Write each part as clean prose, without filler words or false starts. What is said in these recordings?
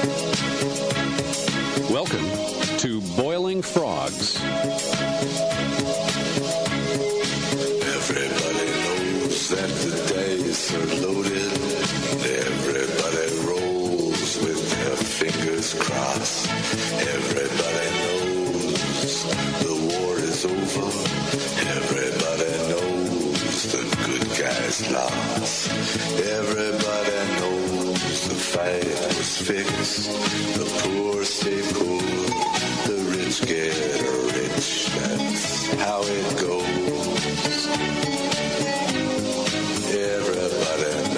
Welcome to Boiling Frogs. Everybody knows that the dice are loaded. Everybody rolls with their fingers crossed. Everybody knows the war is over. Everybody knows the good guys lost. Everybody knows the fight was fixed. The poor stay poor. The rich get rich. That's how it goes. Everybody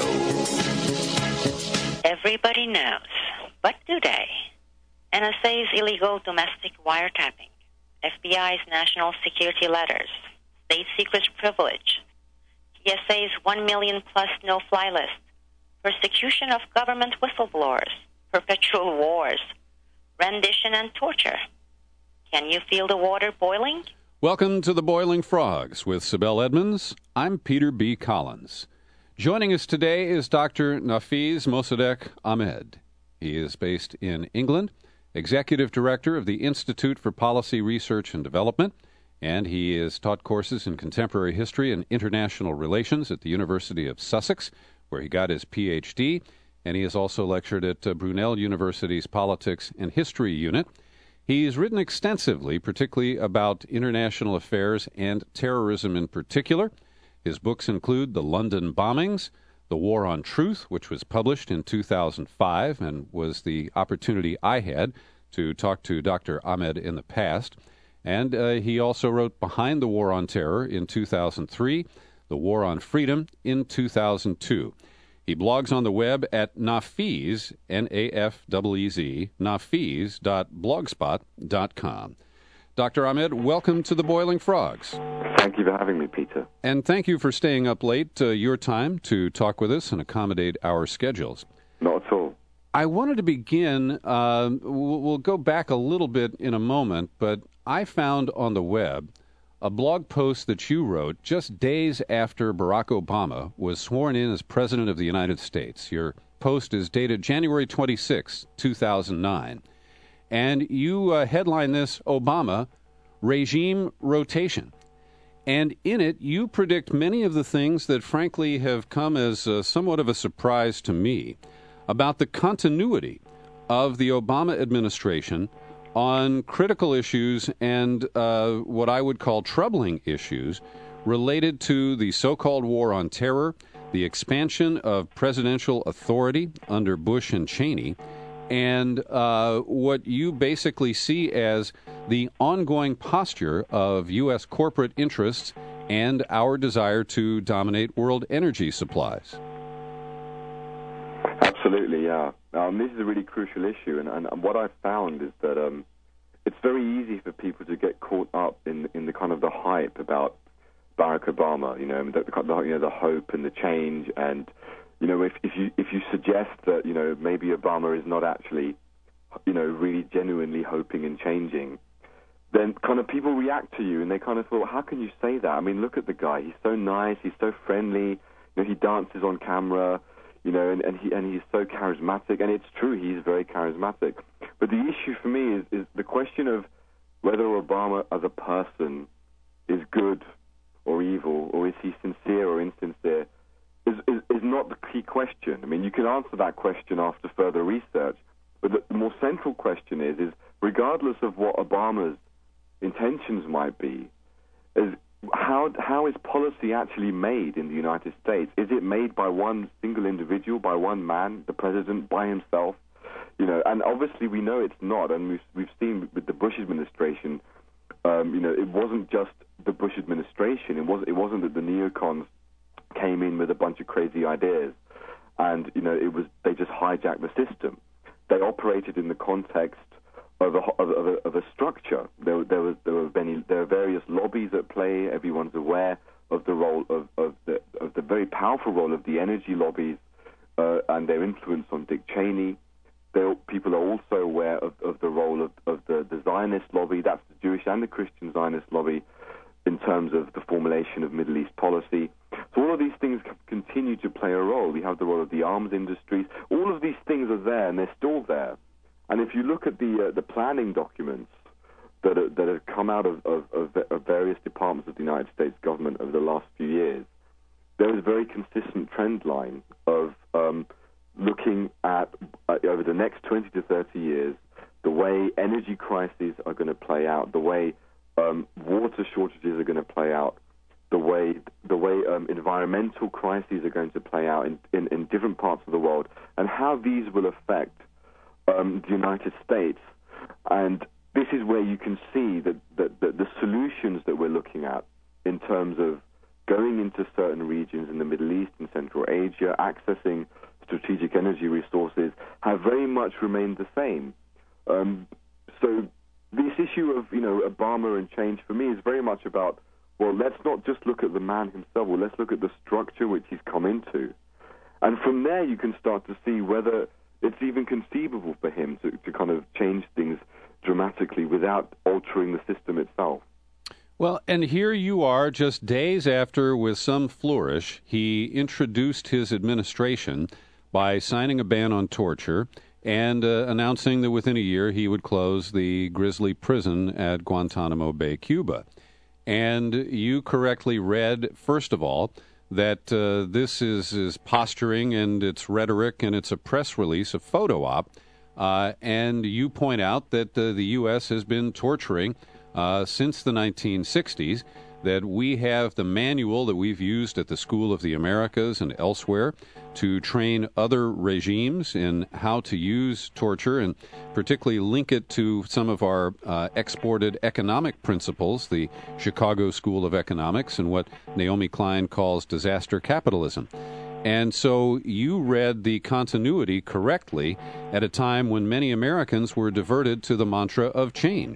knows. Everybody knows. But do they? NSA's illegal domestic wiretapping, FBI's national security letters, state secrets privilege, TSA's 1 million plus no-fly list, persecution of government whistleblowers, perpetual wars, rendition and torture. Can you feel the water boiling? Welcome to the Boiling Frogs with Sibel Edmonds. I'm Peter B. Collins. Joining us today is Dr. Nafeez Mossadegh Ahmed. He is based in England, Executive Director of the Institute for Policy Research and Development, and he has taught courses in contemporary history and international relations at the University of Sussex, where he got his Ph.D., and he has also lectured at Brunel University's Politics and History Unit. He's written extensively, particularly about international affairs and terrorism in particular. His books include The London Bombings, The War on Truth, which was published in 2005 and was the opportunity I had to talk to Dr. Ahmed in the past. And he also wrote Behind the War on Terror in 2003, The War on Freedom in 2002. He blogs on the web at Nafeez, N-A-F-E-E-Z, nafeez.blogspot.com. Dr. Ahmed, welcome to the Boiling Frogs. Thank you for having me, Peter. And thank you for staying up late, your time, to talk with us and accommodate our schedules. Not at all. I wanted to begin, we'll go back a little bit in a moment, but I found on the web a blog post that you wrote just days after Barack Obama was sworn in as President of the United States. Your post is dated January 26, 2009. And you headline this, Obama, Regime Rotation. And in it, you predict many of the things that, frankly, have come as somewhat of a surprise to me about the continuity of the Obama administration on critical issues and what I would call troubling issues related to the so-called war on terror, the expansion of presidential authority under Bush and Cheney, and what you basically see as the ongoing posture of U.S. corporate interests and our desire to dominate world energy supplies. Absolutely, yeah. This is a really crucial issue, and what I've found is that it's very easy for people to get caught up in the kind of the hype about Barack Obama, the hope and the change, and if you suggest that maybe Obama is not actually really genuinely hoping and changing, then kind of people react to you and they kind of thought, how can you say that? I mean, look at the guy. He's so nice. He's so friendly. He dances on camera. And he's so charismatic, and it's true, he's very charismatic. But the issue for me is the question of whether Obama as a person is good or evil, or is he sincere or insincere, is not the key question. I mean, you can answer that question after further research, but the more central question is regardless of what Obama's intentions might be, is how is policy actually made in the United States? Is it made by one single individual, by one man, the president, by himself? And obviously we know it's not, and we've seen with the Bush administration, it wasn't just the Bush administration. It wasn't that the neocons came in with a bunch of crazy ideas, and they just hijacked the system. They operated in the context of a structure. There are various lobbies at play. Everyone's aware of the role of the very powerful role of the energy lobbies and their influence on Dick Cheney. People are also aware of the role of the Zionist lobby. That's the Jewish and the Christian Zionist lobby in terms of the formulation of Middle East policy. So all of these things continue to play a role. We have the role of the arms industries. All of these things are there, and they're still there. And if you look at the planning documents that have come out of various departments of the United States government over the last few years, there is a very consistent trend line of looking at, over the next 20 to 30 years, the way energy crises are going to play out, the way water shortages are going to play out, the way environmental crises are going to play out in different parts of the world, and how these will affect the United States. And this is where you can see that the solutions that we're looking at in terms of going into certain regions in the Middle East and Central Asia, accessing strategic energy resources, have very much remained the same. So this issue of, Obama and change for me is very much about, well, let's not just look at the man himself, well, let's look at the structure which he's come into. And from there you can start to see whether it's even conceivable for him to kind of change things dramatically without altering the system itself. Well, and here you are just days after, with some flourish, he introduced his administration by signing a ban on torture and announcing that within a year he would close the grisly prison at Guantanamo Bay, Cuba. And you correctly read, first of all, that this is posturing and it's rhetoric and it's a press release, a photo op. And you point out that the U.S. has been torturing since the 1960s, that we have the manual that we've used at the School of the Americas and elsewhere to train other regimes in how to use torture, and particularly link it to some of our exported economic principles, the Chicago School of Economics and what Naomi Klein calls disaster capitalism. And so you read the continuity correctly at a time when many Americans were diverted to the mantra of change.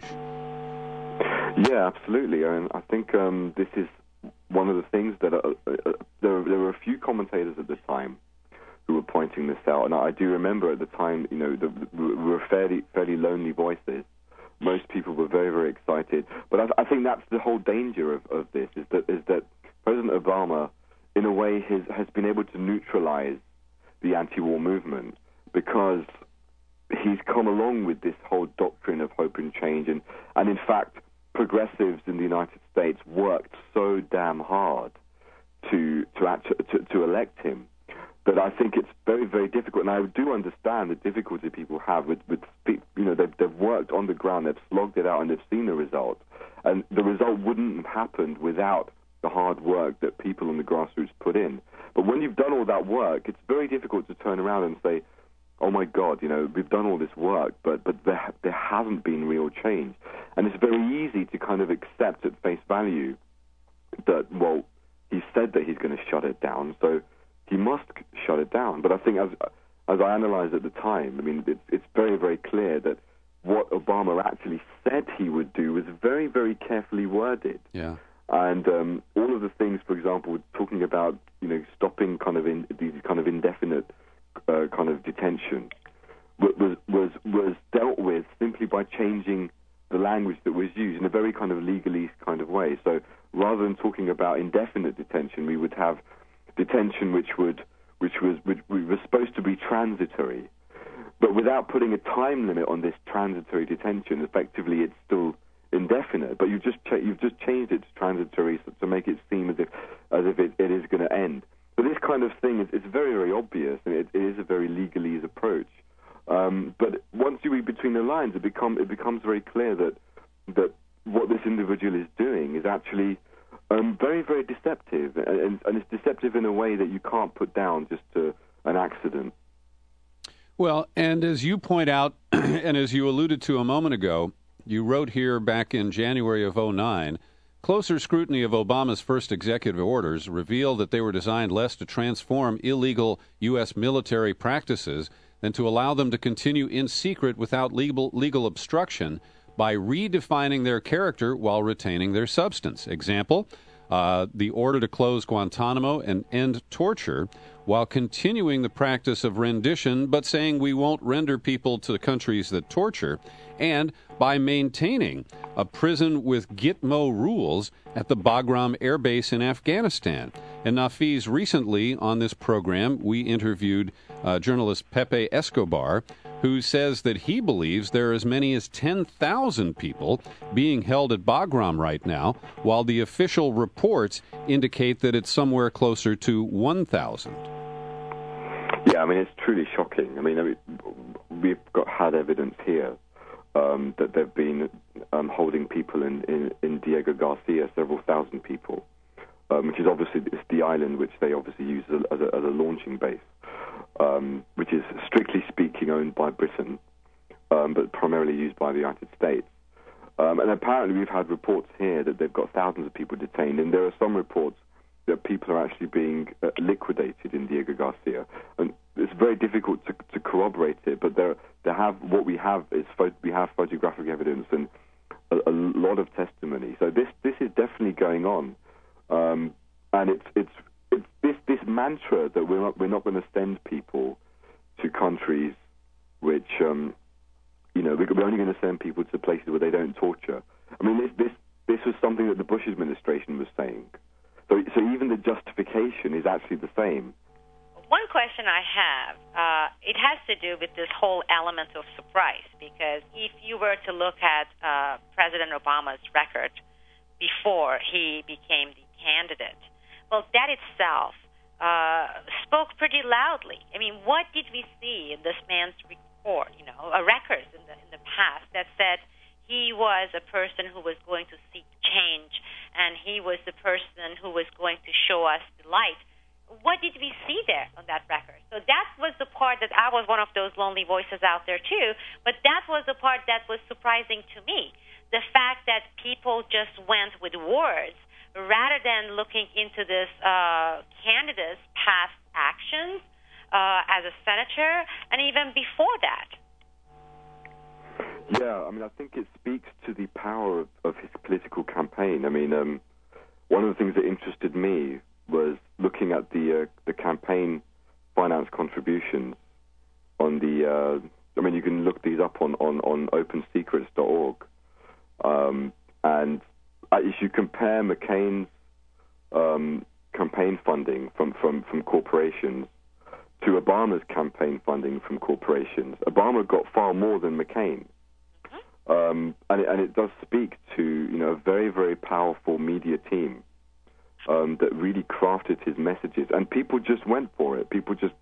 Yeah, absolutely. I think this is one of the things that there were a few commentators at the time who were pointing this out, and I do remember at the time, we were fairly lonely voices. Most people were very, very excited, but I think that's the whole danger of this is that President Obama, in a way, has been able to neutralize the anti-war movement because he's come along with this whole doctrine of hope and change, and in fact, progressives in the United States worked so damn hard to elect him that I think it's very, very difficult. And I do understand the difficulty people have with they've worked on the ground, they've slogged it out, and they've seen the result. And the result wouldn't have happened without the hard work that people on the grassroots put in. But when you've done all that work, it's very difficult to turn around and say, oh my God, we've done all this work, but there hasn't been real change. And it's very easy to kind of accept at face value that, well, he said that he's going to shut it down, so he must shut it down. But I think as I analyzed at the time, I mean, it's very, very clear that what Obama actually said he would do was very, very carefully worded. Yeah. And all of the things, for example, talking about, stopping kind of these kind of indefinite kind of detention was dealt with simply by changing the language that was used in a very kind of legalese kind of way. So rather than talking about indefinite detention, we would have detention which was supposed to be transitory, but without putting a time limit on this transitory detention. Effectively, it's still indefinite, but you've just changed it to transitory to make it seem as if it is going to end. So this kind of thing is very, very obvious, and it is a very legalese approach. But once you read between the lines, it becomes very clear that what this individual is doing is actually very, very deceptive, and it's deceptive in a way that you can't put down just to an accident. Well, and as you point out, and as you alluded to a moment ago, you wrote here back in January of 2009, closer scrutiny of Obama's first executive orders revealed that they were designed less to transform illegal U.S. military practices than to allow them to continue in secret without legal obstruction by redefining their character while retaining their substance. Example, the order to close Guantanamo and end torture while continuing the practice of rendition, but saying we won't render people to the countries that torture, and by maintaining a prison with Gitmo rules at the Bagram Air Base in Afghanistan. And Nafiz, recently on this program, we interviewed journalist Pepe Escobar, who says that he believes there are as many as 10,000 people being held at Bagram right now, while the official reports indicate that it's somewhere closer to 1,000. Yeah, I mean, it's truly shocking. I mean we've had evidence here that they've been holding people in Diego Garcia, several thousand people, which is obviously it's the island which they obviously use as a launching base, which is strictly speaking owned by Britain, but primarily used by the United States. And apparently we've had reports here that they've got thousands of people detained, and there are some reports that people are actually being liquidated in Diego Garcia. And it's very difficult to corroborate it, but we have photographic evidence and a lot of testimony. So this is definitely going on, and it's this mantra that we're not going to send people to countries which we're only going to send people to places where they don't torture. I mean, this was something that the Bush administration was saying. So even the justification is actually the same. One question I have, it has to do with this whole element of surprise, because if you were to look at President Obama's record before he became the candidate, well, that itself spoke pretty loudly. I mean, what did we see in this man's report, records in the past that said he was a person who was going to seek change, and he was the person who was going to show us the light? What did we see there on that record? So that was the part that I was one of those lonely voices out there too, but that was the part that was surprising to me. The fact that people just went with words rather than looking into this candidate's past actions as a senator, and even before that. Yeah, I mean, I think it speaks to the power of his political campaign. I mean, one of the things that interested me was looking at the campaign finance contributions on the. I mean, you can look these up on OpenSecrets.org, and if you compare McCain's campaign funding from corporations to Obama's campaign funding from corporations, Obama got far more than McCain. And it does speak to a very, very powerful media team that really crafted his messages, and people just went for it. People just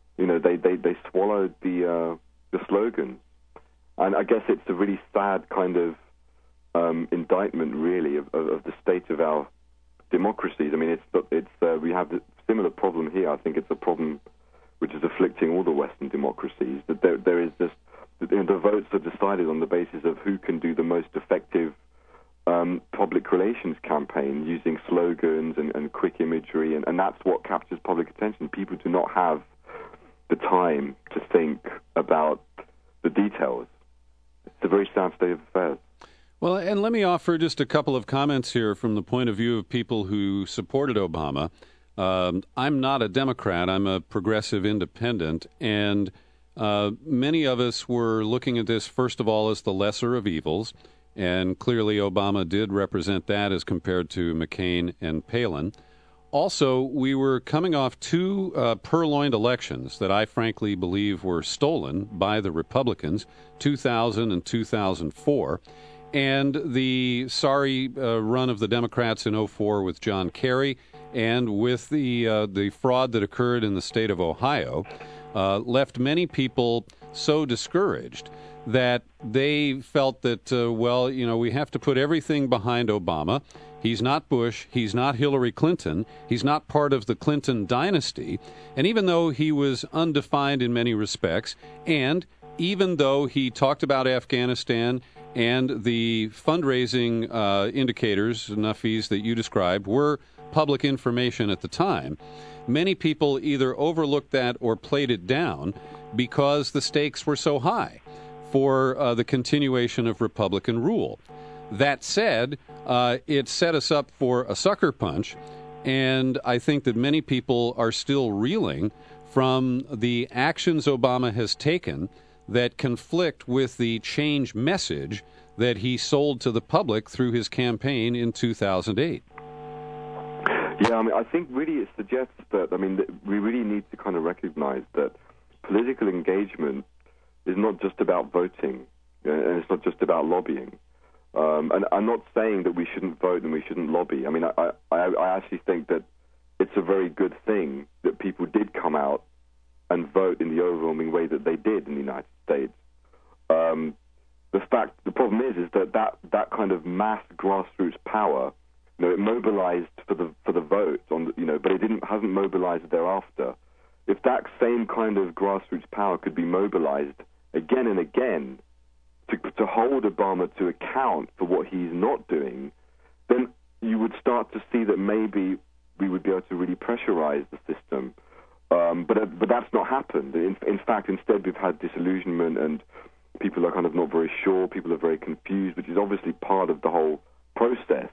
they swallowed the slogan, and I guess it's a really sad kind of indictment, really, of the state of our democracies. I mean, we have a similar problem here. I think it's a problem which is afflicting all the Western democracies. That there is this. The votes are decided on the basis of who can do the most effective public relations campaign using slogans and quick imagery, and that's what captures public attention. People do not have the time to think about the details. It's a very sad state of affairs. Well, and let me offer just a couple of comments here from the point of view of people who supported Obama. I'm not a Democrat. I'm a progressive independent, and many of us were looking at this, first of all, as the lesser of evils, and clearly Obama did represent that as compared to McCain and Palin. Also, we were coming off two purloined elections that I frankly believe were stolen by the Republicans, 2000 and 2004, and the sorry run of the Democrats in 2004 with John Kerry, and with the fraud that occurred in the state of Ohio, left many people so discouraged that they felt that, we have to put everything behind Obama. He's not Bush. He's not Hillary Clinton. He's not part of the Clinton dynasty. And even though he was undefined in many respects, and even though he talked about Afghanistan and the fundraising indicators, Nafeez, that you described, were public information at the time, many people either overlooked that or played it down because the stakes were so high for the continuation of Republican rule. That said, it set us up for a sucker punch, and I think that many people are still reeling from the actions Obama has taken that conflict with the change message that he sold to the public through his campaign in 2008. Yeah, I mean, I think really it suggests that, that we really need to kind of recognize that political engagement is not just about voting, and it's not just about lobbying. And I'm not saying that we shouldn't vote and we shouldn't lobby. I mean, I actually think that it's a very good thing that people did come out and vote in the overwhelming way that they did in the United States. The problem is that kind of mass grassroots power, it mobilized for the vote but it hasn't mobilized thereafter. If that same kind of grassroots power could be mobilized again and again to hold Obama to account for what he's not doing, then you would start to see that maybe we would be able to really pressurize the system. But that's not happened. In fact, instead we've had disillusionment, and people are kind of not very sure. People are very confused, which is obviously part of the whole process.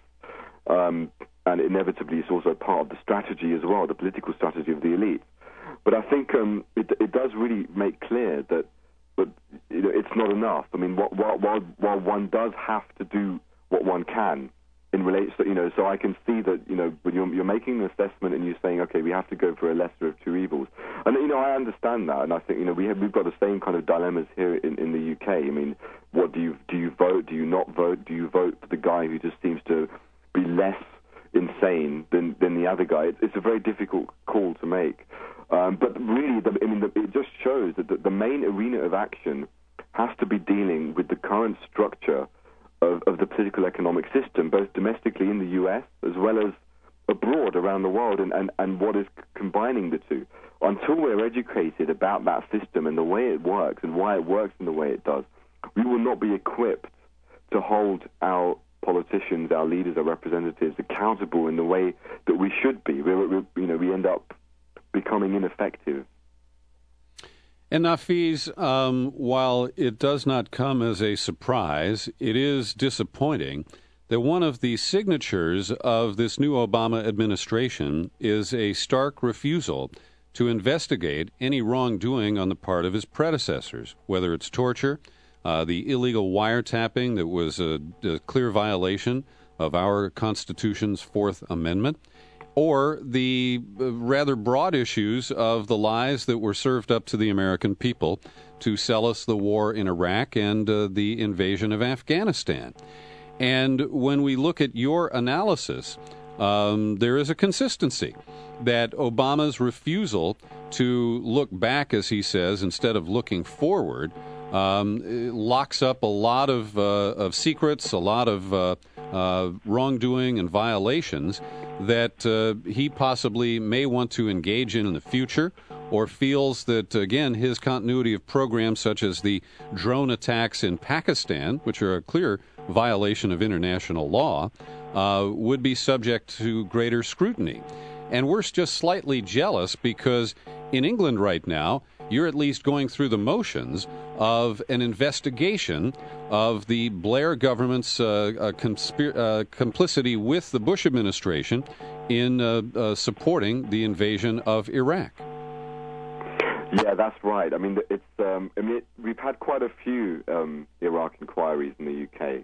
And inevitably it's also part of the strategy as well, the political strategy of the elite. But I think it does really make clear that it's not enough. I mean, while one does have to do what one can in relation to, so I can see that, when you're making an assessment and you're saying, okay, we have to go for a lesser of two evils. And, I understand that. And I think, we've got the same kind of dilemmas here in the UK. I mean, what do you vote? Do you not vote? Do you vote for the guy who just seems to be less insane than the other guy? It's a very difficult call to make. But really, it just shows that the main arena of action has to be dealing with the current structure of the political economic system, both domestically in the U.S. as well as abroad around the world, and what is combining the two. Until we're educated about that system and the way it works and why it works in the way it does, we will not be equipped to hold our politicians, our leaders, our representatives accountable in the way that we should be. We end up becoming ineffective. And Nafeez, while it does not come as a surprise, it is disappointing that one of the signatures of this new Obama administration is a stark refusal to investigate any wrongdoing on the part of his predecessors, whether it's torture, the illegal wiretapping that was a clear violation of our Constitution's Fourth Amendment, or the rather broad issues of the lies that were served up to the American people to sell us the war in Iraq and the invasion of Afghanistan. And when we look at your analysis, there is a consistency that Obama's refusal to look back, as he says, instead of looking forward, locks up a lot of secrets, a lot of wrongdoing and violations that he possibly may want to engage in the future, or feels that, again, his continuity of programs such as the drone attacks in Pakistan, which are a clear violation of international law, would be subject to greater scrutiny. And we're just slightly jealous because in England right now, you're at least going through the motions of an investigation of the Blair government's complicity with the Bush administration in supporting the invasion of Iraq. Yeah, that's right. I mean, we've had quite a few Iraq inquiries in the UK.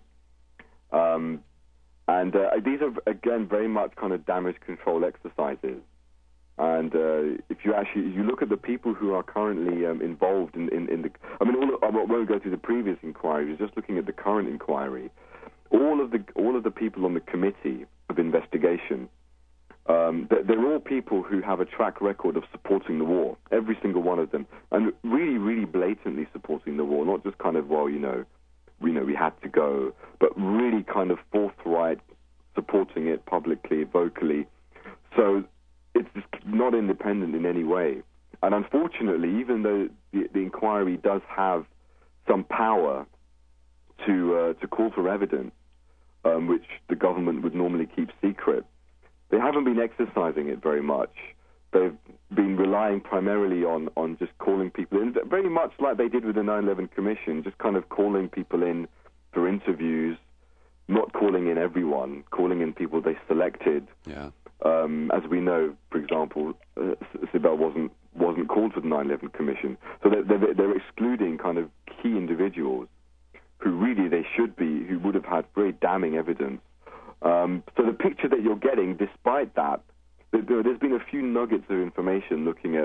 And these are, again, very much kind of damage control exercises. And if you look at the people who are currently involved in the, I won't go through the previous inquiries. Just looking at the current inquiry, all of the people on the committee of investigation, they're all people who have a track record of supporting the war. Every single one of them, and really, really blatantly supporting the war. Not just kind of, we had to go, but really kind of forthright supporting it publicly, vocally. So it's just not independent in any way. And unfortunately, even though the inquiry does have some power to call for evidence, which the government would normally keep secret, they haven't been exercising it very much. They've been relying primarily on just calling people in, very much like they did with the 9/11 Commission, just kind of calling people in for interviews, not calling in everyone, calling in people they selected. Yeah. As we know, for example, Sibel wasn't called for the 9/11 Commission, so they're excluding kind of key individuals who really they should be, who would have had very damning evidence. So the picture that you're getting, despite that, there's been a few nuggets of information looking at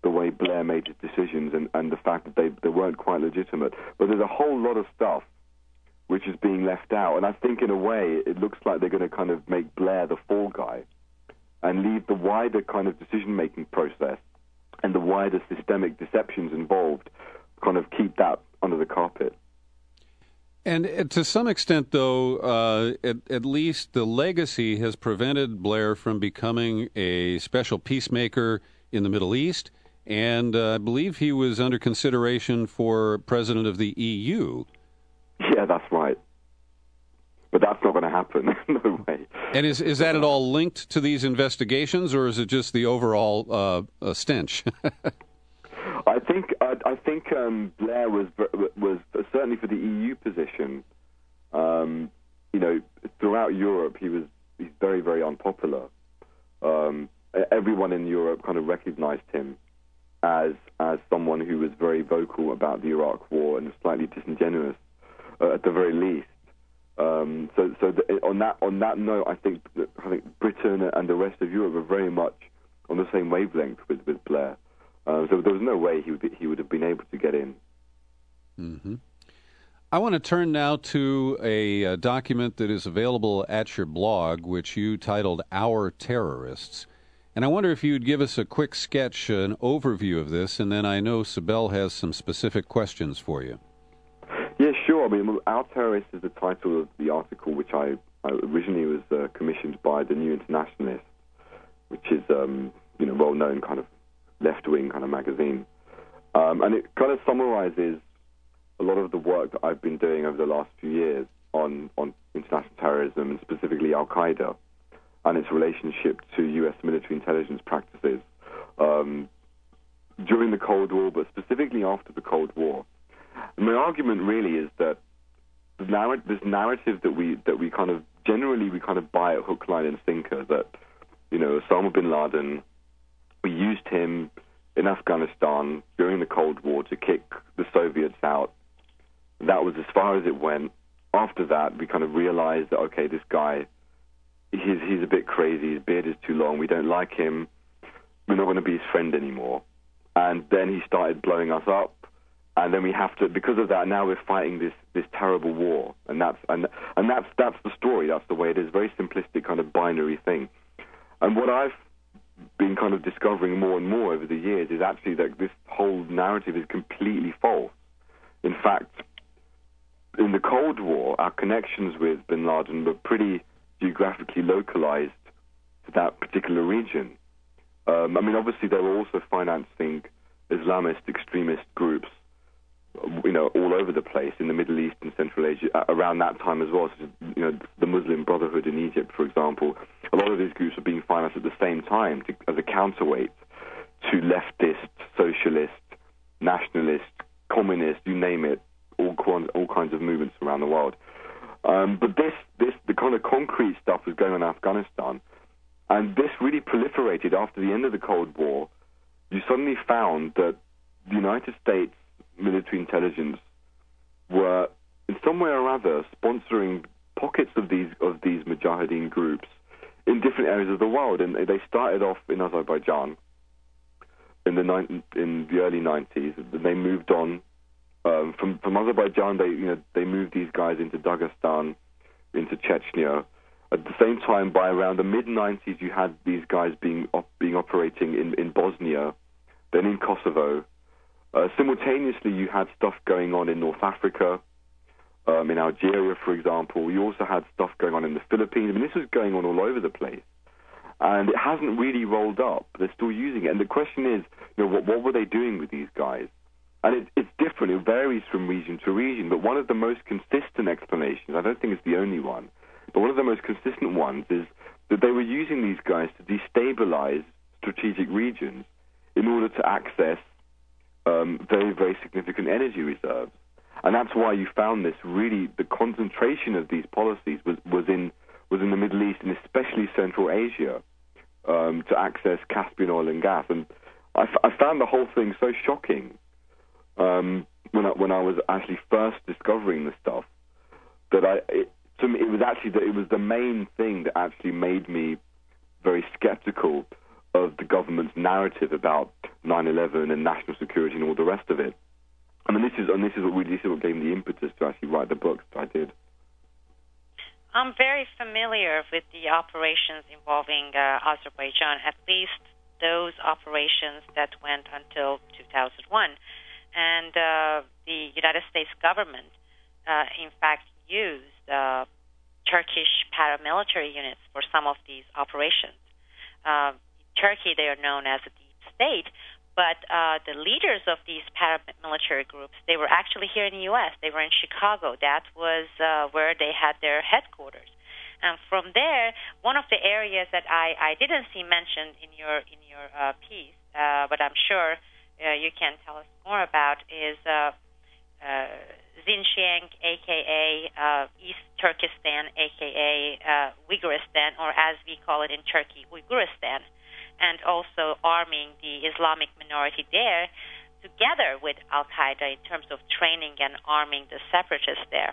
the way Blair made his decisions and the fact that they weren't quite legitimate. But there's a whole lot of stuff which is being left out. And I think in a way it looks like they're going to kind of make Blair the fall guy and leave the wider kind of decision-making process and the wider systemic deceptions involved, kind of keep that under the carpet. And to some extent, though, at least the legacy has prevented Blair from becoming a special peacemaker in the Middle East, and I believe he was under consideration for president of the EU. Yeah, that's right. But that's not going to happen. No way. And is that at all linked to these investigations, or is it just the overall stench? I think Blair was certainly for the EU position. Throughout Europe, he's very, very unpopular. Everyone in Europe kind of recognized him as someone who was very vocal about the Iraq War and slightly disingenuous, at the very least. On that note, I think Britain and the rest of Europe are very much on the same wavelength with Blair. So there was no way he would have been able to get in. Mm-hmm. I want to turn now to a document that is available at your blog, which you titled Our Terrorists. And I wonder if you'd give us a quick sketch, an overview of this, and then I know Sibel has some specific questions for you. Yeah, sure. I mean, Our Terrorists is the title of the article, which I originally was commissioned by the New Internationalist, which is well-known kind of left-wing kind of magazine. And it kind of summarizes a lot of the work that I've been doing over the last few years on international terrorism, and specifically Al-Qaeda and its relationship to U.S. military intelligence practices during the Cold War, but specifically after the Cold War. And my argument really is that this narrative that we kind of generally buy at hook, line, and sinker, that Osama bin Laden, we used him in Afghanistan during the Cold War to kick the Soviets out. That was as far as it went. After that, we kind of realized that, okay, this guy, he's a bit crazy, his beard is too long, we don't like him, we're not going to be his friend anymore. And then he started blowing us up, and then we have to, because of that, now we're fighting this terrible war. And that's the story, that's the way it is, very simplistic kind of binary thing. And what I've been kind of discovering more and more over the years is actually that this whole narrative is completely false. In fact, in the Cold War, our connections with bin Laden were pretty geographically localized to that particular region. Obviously they were also financing Islamist extremist groups, all over the place in the Middle East and Central Asia around that time as well. So, the Muslim Brotherhood in Egypt, for example, a lot of these groups were being financed at the same time as a counterweight to leftist, socialist, nationalist, communist, you name it, all kinds of movements around the world. But the kind of concrete stuff was going on in Afghanistan, and this really proliferated after the end of the Cold War. You suddenly found that the United States military intelligence were, in some way or other, sponsoring pockets of these Mujahideen groups in different areas of the world. And they started off in Azerbaijan in the early 90s. They moved on from Azerbaijan. They moved these guys into Dagestan, into Chechnya. At the same time, by around the mid-90s, you had these guys being operating in Bosnia, then in Kosovo. Simultaneously, you had stuff going on in North Africa, in Algeria, for example. You also had stuff going on in the Philippines. This was going on all over the place. And it hasn't really rolled up. They're still using it. And the question is, what were they doing with these guys? And it's different. It varies from region to region. But one of the most consistent explanations, I don't think it's the only one, but one of the most consistent ones is that they were using these guys to destabilize strategic regions in order to access very, very significant energy reserves. And that's why you found this really, the concentration of these policies was in the Middle East and especially Central Asia to access Caspian oil and gas. And I found the whole thing so shocking when I was actually first discovering this stuff that it was the main thing that actually made me very skeptical of the government's narrative about 9/11 and national security and all the rest of it. I mean, this is what gave me the impetus to actually write the books I did. I'm very familiar with the operations involving Azerbaijan, at least those operations that went until 2001. And the United States government, in fact, used Turkish paramilitary units for some of these operations. Turkey, they are known as a deep state, but the leaders of these paramilitary groups, they were actually here in the U.S. They were in Chicago. That was where they had their headquarters. And from there, one of the areas that I didn't see mentioned in your piece, but I'm sure you can tell us more about, is Xinjiang, a.k.a. East Turkestan, a.k.a. Uyghuristan, or as we call it in Turkey, Uyghuristan, and also arming the Islamic minority there together with Al-Qaeda in terms of training and arming the separatists there.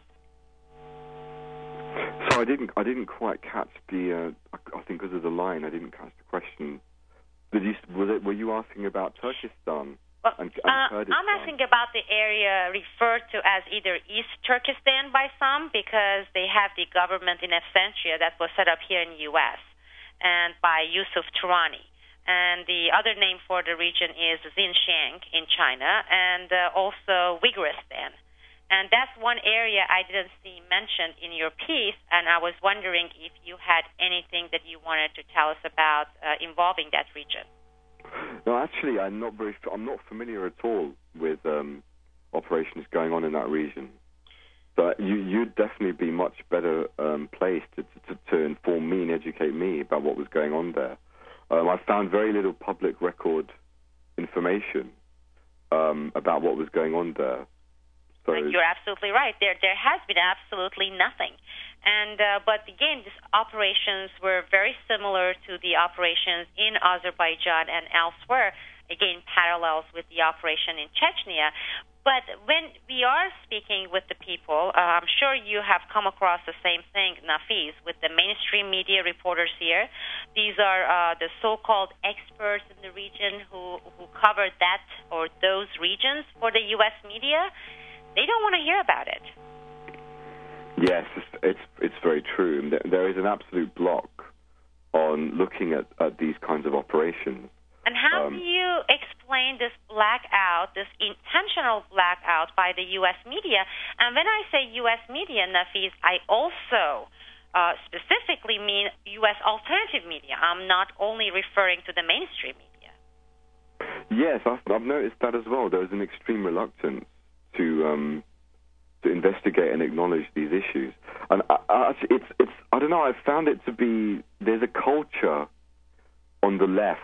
So I didn't quite catch the. I think because of the line, I didn't catch the question. Were you asking about Turkestan? Well, and Kurdistan? I'm asking about the area referred to as either East Turkestan by some, because they have the government in absentia that was set up here in the U.S. and by Yusuf Turani. And the other name for the region is Xinjiang in China, and also Uyghuristan. And that's one area I didn't see mentioned in your piece, and I was wondering if you had anything that you wanted to tell us about involving that region. No, actually, I'm not familiar at all with operations going on in that region. So you'd definitely be much better placed to inform me and educate me about what was going on there. I found very little public record information about what was going on there. So you're absolutely right. There has been absolutely nothing. And but again, these operations were very similar to the operations in Azerbaijan and elsewhere. Again, parallels with the operation in Chechnya. But when we are speaking with the people, I'm sure you have come across the same thing, Nafiz, with the mainstream media reporters here. These are the so-called experts in the region who cover that or those regions for the U.S. media. They don't want to hear about it. Yes, it's very true. There is an absolute block on looking at these kinds of operations. And how do you explain this blackout, this intentional blackout by the U.S. media? And when I say U.S. media, Nafiz, I also specifically mean U.S. alternative media. I'm not only referring to the mainstream media. Yes, I've noticed that as well. There's an extreme reluctance to investigate and acknowledge these issues. And it's I don't know, I've found it to be, there's a culture on the left.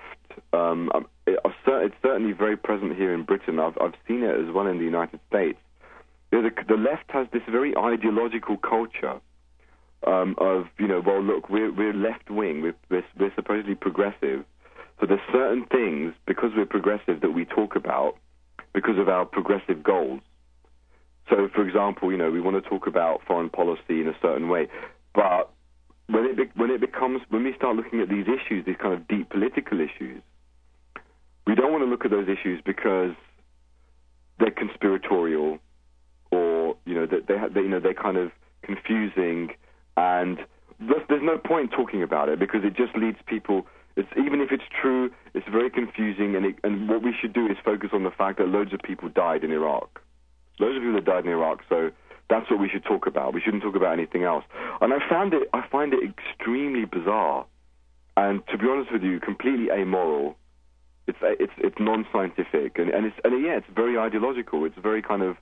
It's certainly very present here in Britain. I've seen it as well in the United States. The left has this very ideological culture of, well, look, we're left-wing, we're supposedly progressive. So there's certain things, because we're progressive, that we talk about because of our progressive goals. So, for example, we want to talk about foreign policy in a certain way, but when we start looking at these issues, these kind of deep political issues, we don't want to look at those issues because they're conspiratorial, or they're kind of confusing, and there's no point talking about it because it just leads people. Even if it's true, it's very confusing, and what we should do is focus on the fact that loads of people died in Iraq. Loads of people that died in Iraq, so that's what we should talk about. We shouldn't talk about anything else. And I find it extremely bizarre, and to be honest with you, completely amoral. It's non-scientific, and it's very ideological. It's very kind of,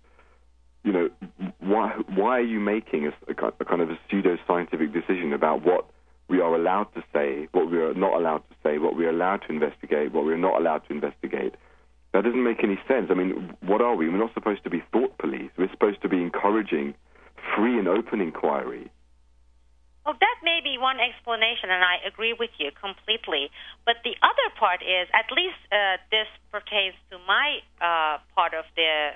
why are you making a kind of a pseudo-scientific decision about what we are allowed to say, what we are not allowed to say, what we are allowed to investigate, what we are not allowed to investigate? That doesn't make any sense. I mean, what are we? We're not supposed to be thought police. We're supposed to be encouraging free and open inquiry. Well, that may be one explanation, and I agree with you completely. But the other part is, at least this pertains to my part of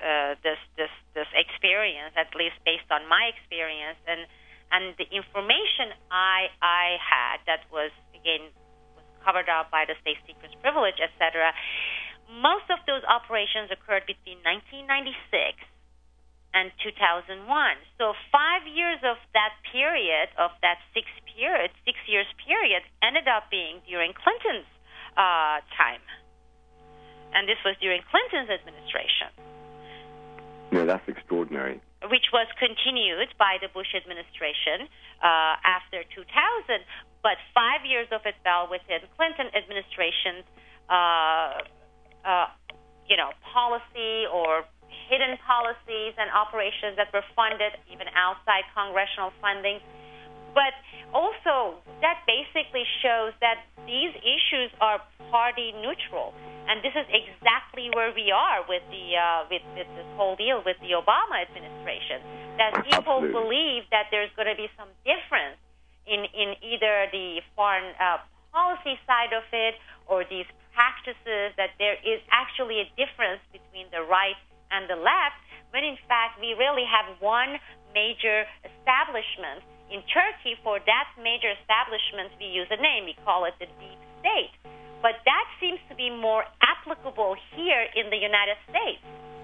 this experience, at least based on my experience, and the information I had that was covered up by the state secrets privilege, etc. Most of those operations occurred between 1996 and 2001. So 5 years of that period, of that 6 years period, ended up being during Clinton's time. And this was during Clinton's administration. Yeah, that's extraordinary. Which was continued by the Bush administration after 2000. But 5 years of it fell within Clinton administration's, policy or hidden policies and operations that were funded even outside congressional funding. But also, that basically shows that these issues are party neutral, and this is exactly where we are with the with this whole deal with the Obama administration. That people Absolutely. believe that there's going to be some difference in either the foreign policy side of it or these practices, that there is actually a difference between the right and the left, when in fact we really have one major establishment. In Turkey, for that major establishment, we use a name. We call it the deep state. But that seems to be more applicable here in the United States.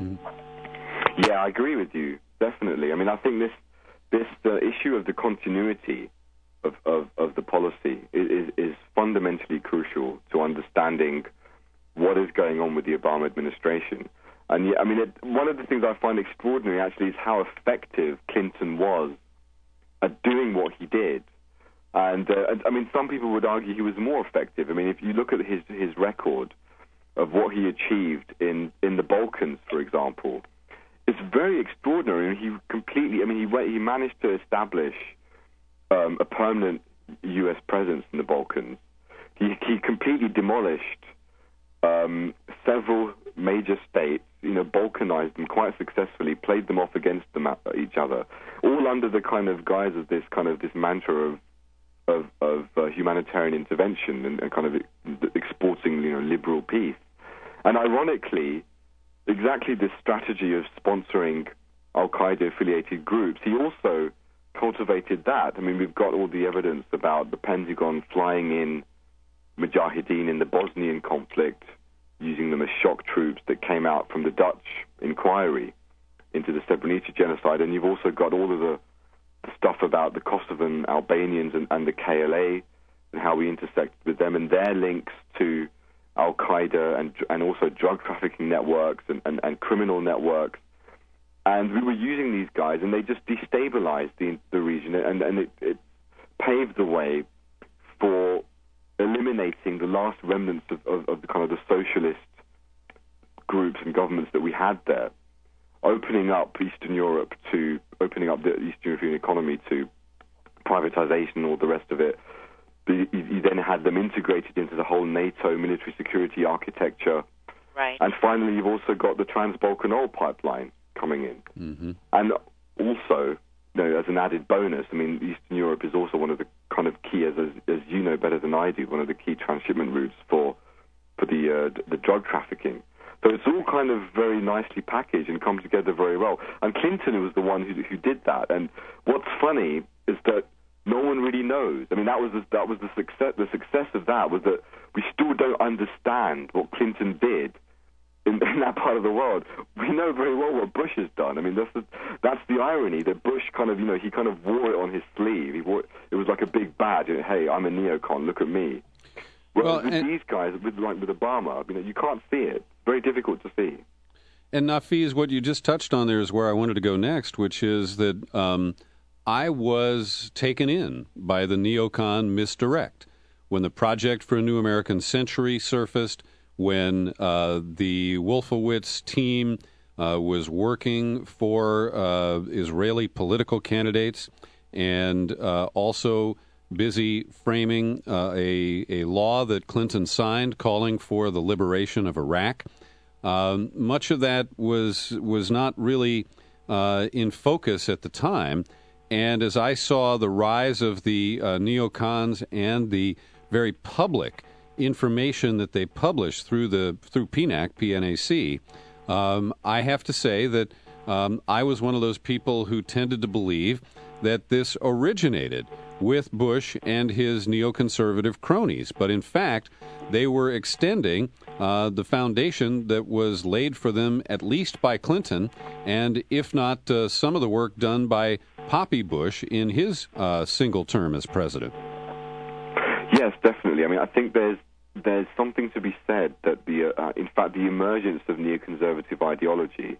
Yeah, I agree with you, definitely. I mean, I think this issue of the continuity of the policy is fundamentally crucial to understanding what is going on with the Obama administration. And yeah, I mean, one of the things I find extraordinary actually is how effective Clinton was at doing what he did. And I mean, some people would argue he was more effective. I mean, if you look at his record of what he achieved in the Balkans, for example, it's very extraordinary. He managed to establish a permanent U.S. presence in the Balkans. He completely demolished several major states, balkanized them quite successfully, played them off against each other, all under the kind of guise of this mantra of humanitarian intervention and kind of exporting, liberal peace. And ironically, exactly this strategy of sponsoring Al-Qaeda-affiliated groups, he also cultivated that. I mean, we've got all the evidence about the Pentagon flying in Mujahideen in the Bosnian conflict, using them as shock troops that came out from the Dutch inquiry into the Srebrenica genocide. And you've also got all of the stuff about the Kosovan Albanians and the KLA and how we intersected with them and their links to Al-Qaeda and also drug trafficking networks and criminal networks. And we were using these guys, and they just destabilized the region, and it paved the way for eliminating the last remnants of the kind of the socialist groups and governments that we had there, opening up the Eastern European economy to privatization and all the rest of it. You then had them integrated into the whole NATO military security architecture. Right. And finally, you've also got the Trans-Balkan oil pipeline coming in. Mm-hmm. And also, as an added bonus, I mean, Eastern Europe is also one of the kind of key, as you know better than I do, one of the key transshipment routes for the drug trafficking. So it's all kind of very nicely packaged and come together very well. And Clinton was the one who did that. And what's funny is that no one really knows. I mean, that was the success. The success of that was that we still don't understand what Clinton did in that part of the world. We know very well what Bush has done. I mean, that's the irony, that Bush kind of, he kind of wore it on his sleeve. It was like a big badge. Hey, I'm a neocon. Look at me. Whereas with these guys, with Obama, you can't see it. It's very difficult to see. And Nafeez, what you just touched on there is where I wanted to go next, which is that I was taken in by the neocon misdirect. When the Project for a New American Century surfaced, when the Wolfowitz team was working for Israeli political candidates and also busy framing a law that Clinton signed calling for the liberation of Iraq. Much of that was not really in focus at the time. And as I saw the rise of the neocons and the very public information that they published through PNAC, PNAC, I have to say that I was one of those people who tended to believe that this originated with Bush and his neoconservative cronies. But in fact, they were extending the foundation that was laid for them at least by Clinton, and if not some of the work done by Poppy Bush in his single term as president. Yes, definitely. I mean, I think there's something to be said that in fact the emergence of neoconservative ideology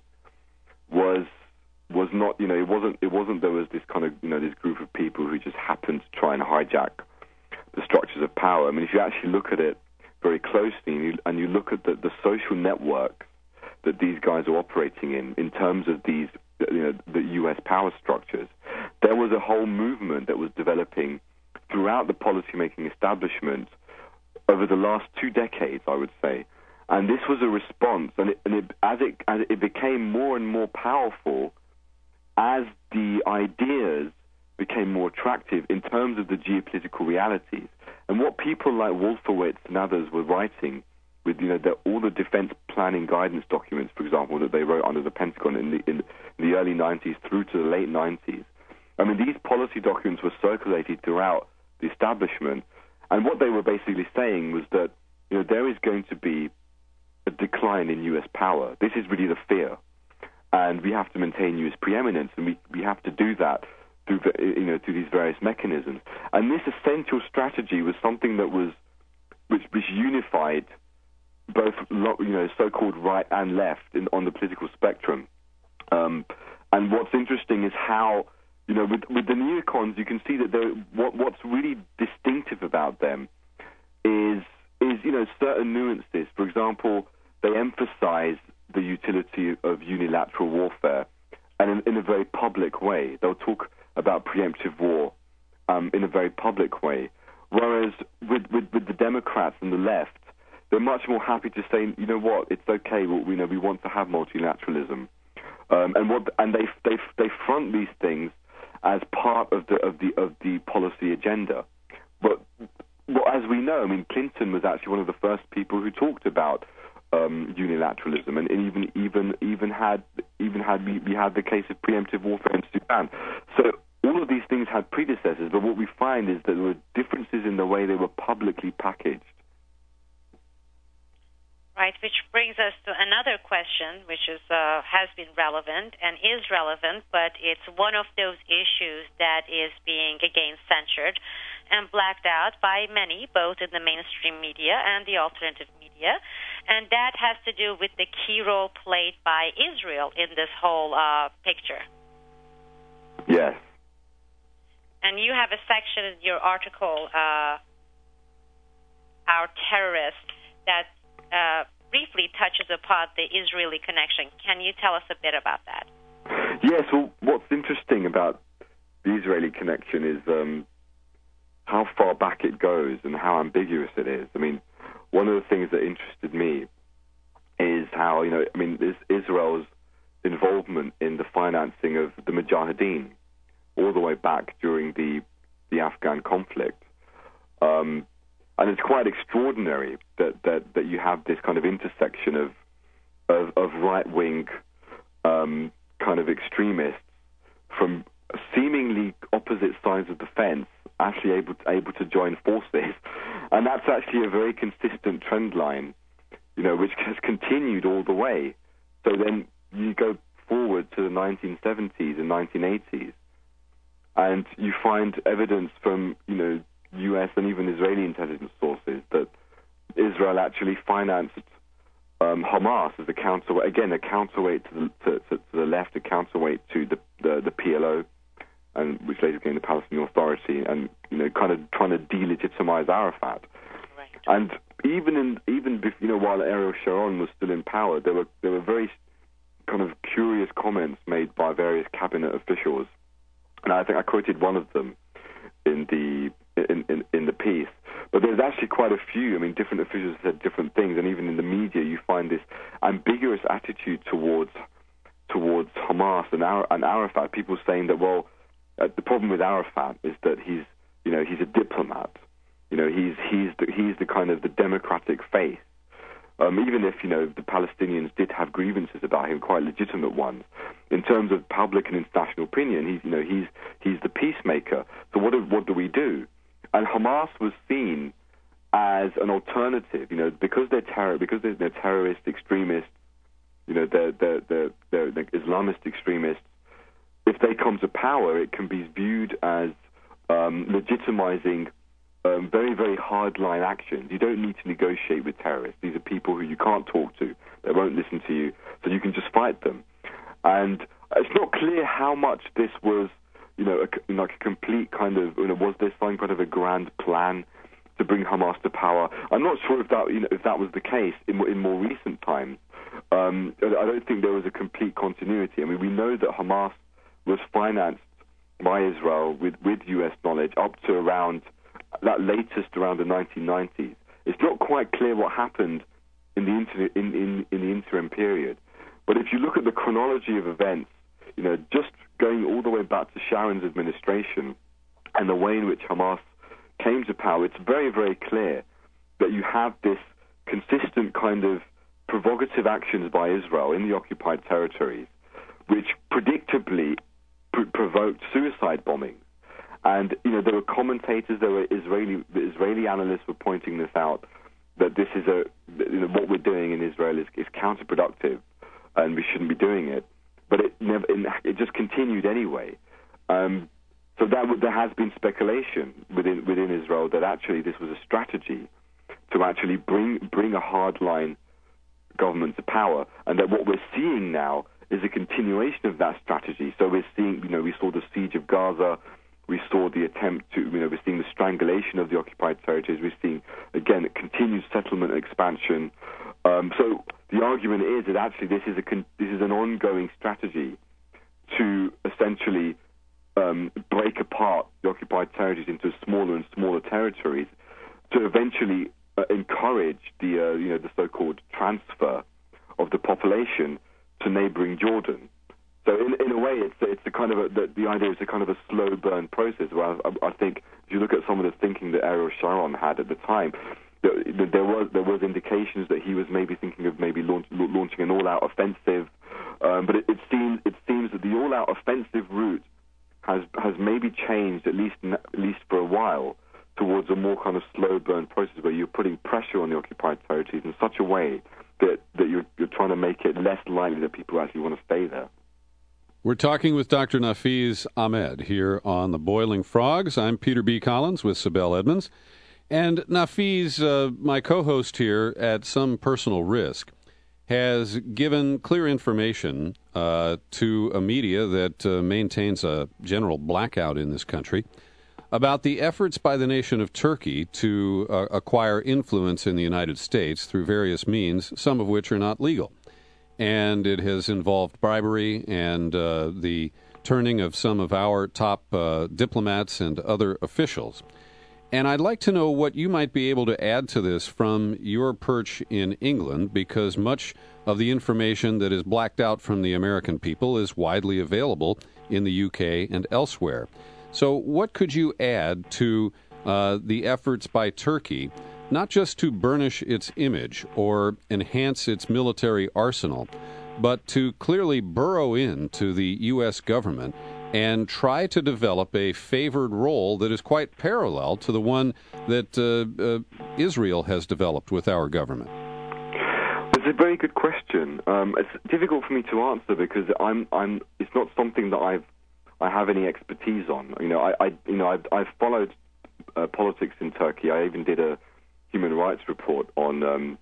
was not, it wasn't there was this kind of, this group of people who just happened to try and hijack the structures of power. I mean, if you actually look at it very closely and you look at the social networks that these guys are operating in terms of these, the U.S. power structures, there was a whole movement that was developing throughout the policymaking establishment over the last 2 decades, I would say. And this was a response, as it became more and more powerful, as the ideas became more attractive in terms of the geopolitical realities. And what people like Wolfowitz and others were writing with, all the defense planning guidance documents, for example, that they wrote under the Pentagon in the early 90s through to the late 90s. I mean, these policy documents were circulated throughout the establishment. And what they were basically saying was that, there is going to be a decline in U.S. power. This is really the fear. And we have to maintain U.S. preeminence, and we have to do that through these various mechanisms. And this essential strategy was something that which unified both so-called right and left on the political spectrum. And what's interesting is how with the neocons, you can see that what's really distinctive about them is certain nuances. For example, they emphasize the utility of unilateral warfare, and in a very public way. They'll talk about preemptive war in a very public way. Whereas with the Democrats and the left, they're much more happy to say, it's okay. We want to have multilateralism, and they front these things as part of the policy agenda. But as we know, I mean, Clinton was actually one of the first people who talked about unilateralism, and even had the case of preemptive warfare in Sudan. So all of these things had predecessors, but what we find is that there were differences in the way they were publicly packaged. Right, which brings us to another question, which has been relevant and is relevant, but it's one of those issues that is being, again, censored and blacked out by many, both in the mainstream media and the alternative media, and that has to do with the key role played by Israel in this whole picture. Yes. And you have a section in your article, Our Terrorists, that briefly touches upon the Israeli connection. Can you tell us a bit about that? Yes, well, what's interesting about the Israeli connection is how far back it goes and how ambiguous it is. I mean, one of the things that interested me is how, Israel's involvement in the financing of the Mujahideen all the way back during the Afghan conflict. And it's quite extraordinary that you have this kind of intersection of right-wing kind of extremists from seemingly opposite sides of the fence actually able to join forces. And that's actually a very consistent trend line, which has continued all the way. So then you go forward to the 1970s and 1980s, and you find evidence from, U.S. and even Israeli intelligence sources that Israel actually financed Hamas as a counterweight to the left, a counterweight to the PLO, and which later became the Palestinian Authority, and kind of trying to delegitimize Arafat. Right. And even while Ariel Sharon was still in power, there were very kind of curious comments made by various cabinet officials, and I think I quoted one of them in the piece. But there's actually quite a few. I mean, different officials said different things, and even in the media, you find this ambiguous attitude towards Hamas and Arafat. People saying that, well, the problem with Arafat is that he's a diplomat. He's the kind of the democratic face, even if, the Palestinians did have grievances about him, quite legitimate ones. In terms of public and international opinion, he's the peacemaker. So what do we do? And Hamas was seen as an alternative, because they're terrorist extremists, they're Islamist extremists. If they come to power, it can be viewed as legitimizing very, very hard-line actions. You don't need to negotiate with terrorists. These are people who you can't talk to. They won't listen to you, so you can just fight them. And it's not clear how much this was, like a complete kind of, was there some kind of a grand plan to bring Hamas to power? I'm not sure if that was the case in more recent times. I don't think there was a complete continuity. I mean, we know that Hamas was financed by Israel with U.S. knowledge up to around the 1990s. It's not quite clear what happened in the interim period. But if you look at the chronology of events, just going all the way back to Sharon's administration and the way in which Hamas came to power, it's very, very clear that you have this consistent kind of provocative actions by Israel in the occupied territories, which predictably provoked suicide bombings. And, there were commentators, the Israeli analysts were pointing this out, that this is what we're doing in Israel is counterproductive, and we shouldn't be doing it. But it just continued anyway. So there has been speculation within Israel that actually this was a strategy to actually bring a hardline government to power, and that what we're seeing now is a continuation of that strategy. So we're seeing, we saw the siege of Gaza, we saw the attempt to, we're seeing the strangulation of the occupied territories, we're seeing, again, a continued settlement and expansion. So the argument is that actually this is an ongoing strategy to essentially break apart the occupied territories into smaller and smaller territories to eventually encourage the so-called transfer of the population to neighboring Jordan. So in a way, it's a kind of the idea is a kind of a slow burn process. Where I think if you look at some of the thinking that Ariel Sharon had at the time, there was indications that he was maybe thinking of launching an all-out offensive. But it seems that the all-out offensive route has maybe changed at least for a while towards a more kind of slow burn process where you're putting pressure on the occupied territories in such a way that you're trying to make it less likely that people actually want to stay there. We're talking with Dr. Nafeez Ahmed here on The Boiling Frogs. I'm Peter B. Collins with Sibel Edmonds. And Nafeez, my co-host here, at some personal risk, has given clear information to a media that maintains a general blackout in this country about the efforts by the nation of Turkey to acquire influence in the United States through various means, some of which are not legal. And it has involved bribery and the turning of some of our top diplomats and other officials. And I'd like to know what you might be able to add to this from your perch in England, because much of the information that is blacked out from the American people is widely available in the UK and elsewhere. So what could you add to the efforts by Turkey, not just to burnish its image or enhance its military arsenal, but to clearly burrow into the U.S. government and try to develop a favored role that is quite parallel to the one that Israel has developed with our government? It's a very good question. It's difficult for me to answer because it's not something that I have any expertise on. I've followed politics in Turkey. I even did a human rights report on.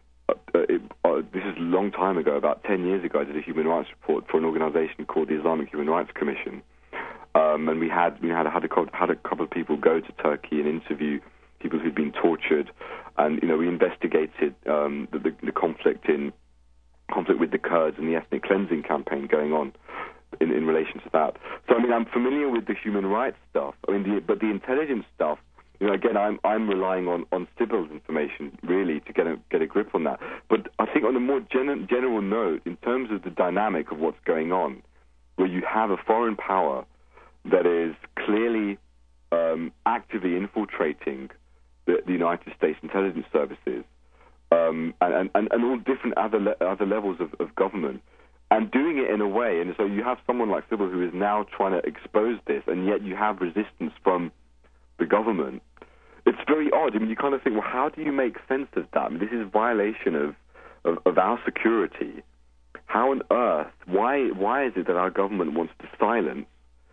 This is a long time ago, about 10 years ago. I did a human rights report for an organization called the Islamic Human Rights Commission, and we had a couple of people go to Turkey and interview people who'd been tortured, and we investigated the conflict with the Kurds and the ethnic cleansing campaign going on in relation to that. So I'm familiar with the human rights stuff. But the intelligence stuff. Again, I'm relying on Sibel's information really to get a grip on that. But I think on a more general note, in terms of the dynamic of what's going on, where you have a foreign power that is clearly actively infiltrating the United States intelligence services, and all different other levels of government, and doing it in a way. And so you have someone like Sybil who is now trying to expose this, and yet you have resistance from the government. It's very odd. I mean, you kind of think, well, how do you make sense of that? I mean, this is a violation of our security. How on earth? Why is it that our government wants to silence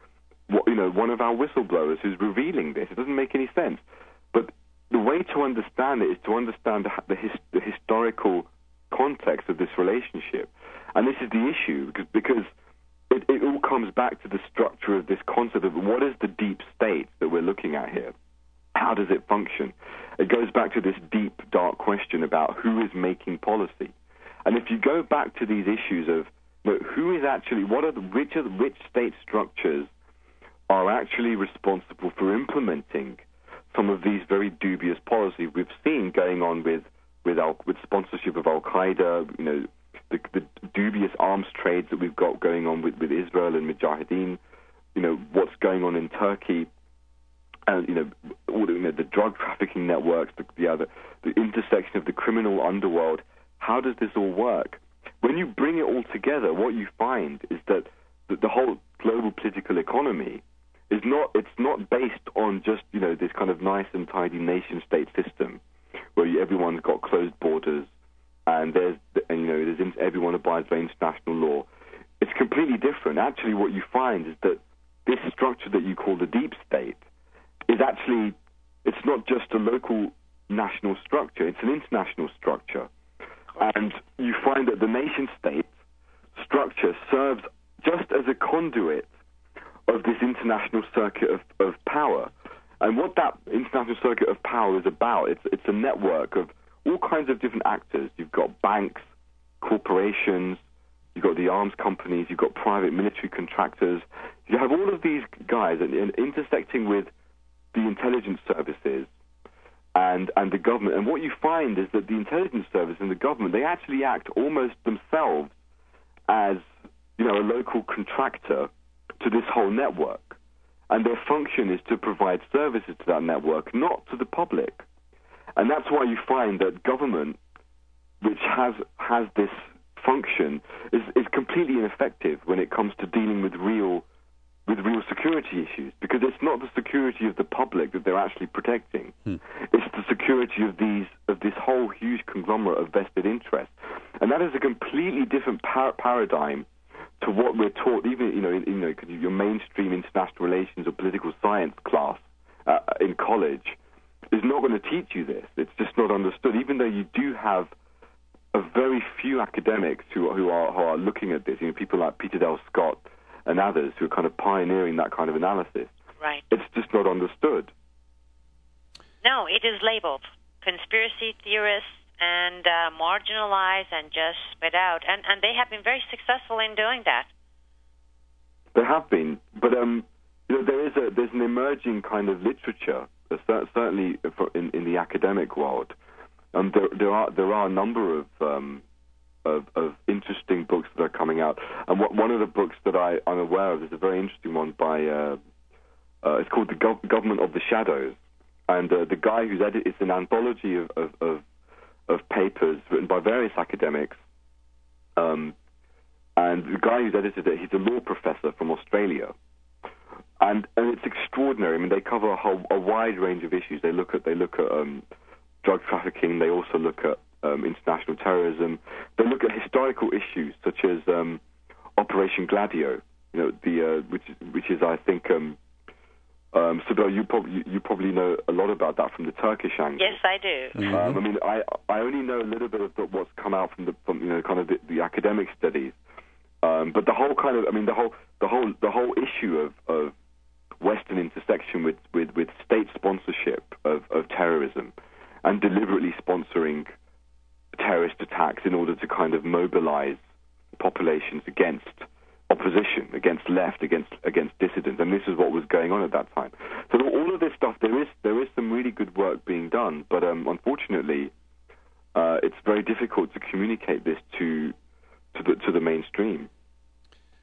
one of our whistleblowers who's revealing this? It doesn't make any sense. But the way to understand it is to understand the historical context of this relationship. And this is the issue, because it all comes back to the structure of this concept of what is the deep state that we're looking at here? How does it function? It goes back to this deep, dark question about who is making policy. And if you go back to these issues of who is actually, which state structures are actually responsible for implementing some of these very dubious policies we've seen going on with sponsorship of Al-Qaeda, the dubious arms trades that we've got going on with Israel and Mujahideen, what's going on in Turkey, and the drug trafficking networks, the intersection of the criminal underworld. How does this all work? When you bring it all together, what you find is that the whole global political economy is not based on just this kind of nice and tidy nation-state system where everyone's got closed borders and everyone abides by international law. It's completely different. Actually, what you find is that this structure that you call the deep state is actually, it's not just a local national structure, it's an international structure. And you find that the nation-state structure serves just as a conduit of this international circuit of power. And what that international circuit of power is about, it's a network of all kinds of different actors. You've got banks, corporations, you've got the arms companies, you've got private military contractors. You have all of these guys and intersecting with the intelligence services and the government. And what you find is that the intelligence service and the government, they actually act almost themselves as, a local contractor to this whole network. And their function is to provide services to that network, not to the public. And that's why you find that government, which has this function, is completely ineffective when it comes to dealing with real security issues, because it's not the security of the public that they're actually protecting. It's the security of this whole huge conglomerate of vested interests. And that is a completely different paradigm to what we're taught, even your mainstream international relations or political science class in college is not going to teach you this. It's just not understood, even though you do have a very few academics who are looking at this. People like Peter Dale Scott and others who are kind of pioneering that kind of analysis. Right. It's just not understood. No, it is labeled conspiracy theorists and marginalized and just spit out. And they have been very successful in doing that. There have been. But there's an emerging kind of literature, certainly in the academic world. There are a number of interesting books that are coming out. And one of the books that I'm aware of is a very interesting one by, it's called The Government of the Shadows. And the guy who's edited, it's an anthology of papers written by various academics. And the guy who's edited it, he's a law professor from Australia. And it's extraordinary. I mean, they cover a wide range of issues. They look at drug trafficking. They also look at international terrorism. They look at historical issues such as Operation Gladio, which is I think, Sibel, you probably know a lot about that from the Turkish angle. Yes, I do. I mean, I only know a little bit of what's come out from the academic studies, but the whole kind of, I mean, the whole issue of Western intersection with state sponsorship of terrorism and deliberately sponsoring terrorist attacks in order to kind of mobilize populations against opposition, against left, against dissidents, and this is what was going on at that time. So all of this stuff, there is some really good work being done, but unfortunately, it's very difficult to communicate this to the mainstream.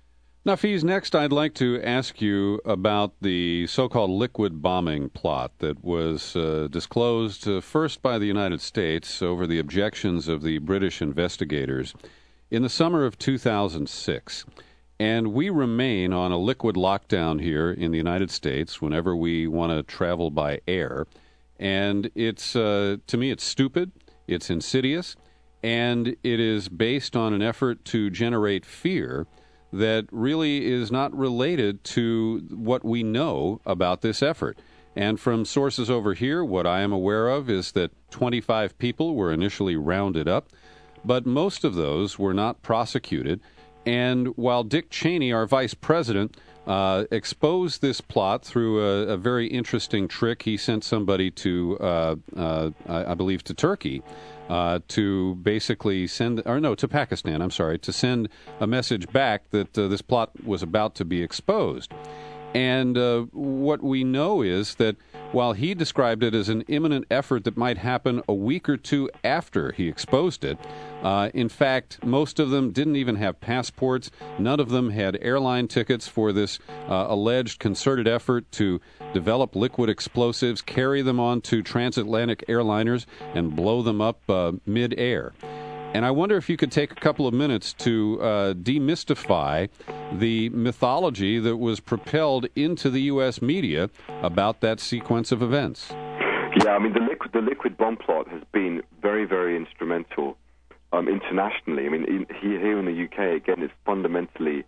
Nafeez, next I'd like to ask you about the so-called liquid bombing plot that was disclosed first by the United States over the objections of the British investigators in the summer of 2006. And we remain on a liquid lockdown here in the United States whenever we want to travel by air. And it's, to me, it's stupid, it's insidious, and it is based on an effort to generate fear that really is not related to what we know about this effort. And from sources over here, what I am aware of is that 25 people were initially rounded up, but most of those were not prosecuted. And while Dick Cheney, our vice president, exposed this plot through a very interesting trick, he sent somebody to, I believe, to Turkey, to basically to Pakistan, to send a message back that this plot was about to be exposed. And what we know is that while he described it as an imminent effort that might happen a week or two after he exposed it, in fact, most of them didn't even have passports. None of them had airline tickets for this alleged concerted effort to develop liquid explosives, carry them onto transatlantic airliners, and blow them up mid-air. And I wonder if you could take a couple of minutes to demystify the mythology that was propelled into the U.S. media about that sequence of events. Yeah, I mean, the liquid bomb plot has been very, very instrumental internationally. I mean, here in the UK, again, it's fundamentally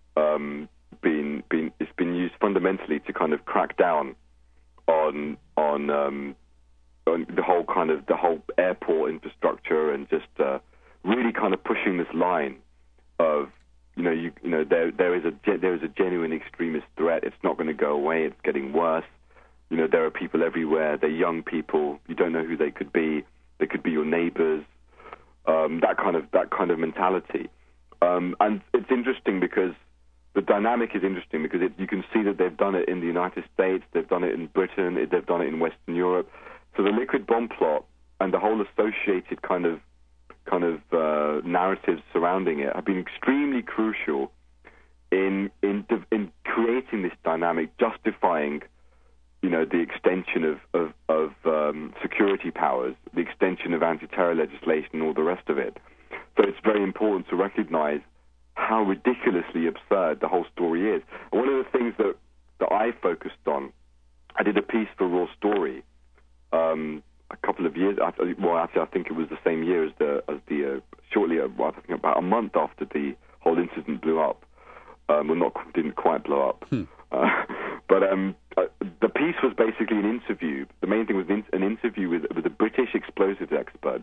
it's been used fundamentally to kind of crack down on the whole airport infrastructure and just really kind of pushing this line of there is a genuine extremist threat. It's not going to go away. It's getting worse. There are people everywhere. They're young people. You don't know who they could be. They could be your neighbors. That kind of mentality. And it's interesting because the dynamic is interesting because you can see that they've done it in the United States. They've done it in Britain. They've done it in Western Europe. So the liquid bomb plot and the whole associated kind of narratives surrounding it have been extremely crucial in creating this dynamic, justifying, the extension of security powers, the extension of anti-terror legislation, and all the rest of it. So it's very important to recognize how ridiculously absurd the whole story is. And one of the things that I focused on, I did a piece for Raw Story a couple of years. Well, actually, I think it was the same year as shortly, I think about a month after the whole incident blew up. Didn't quite blow up. But the piece was basically an interview. The main thing was an interview with a British explosives expert.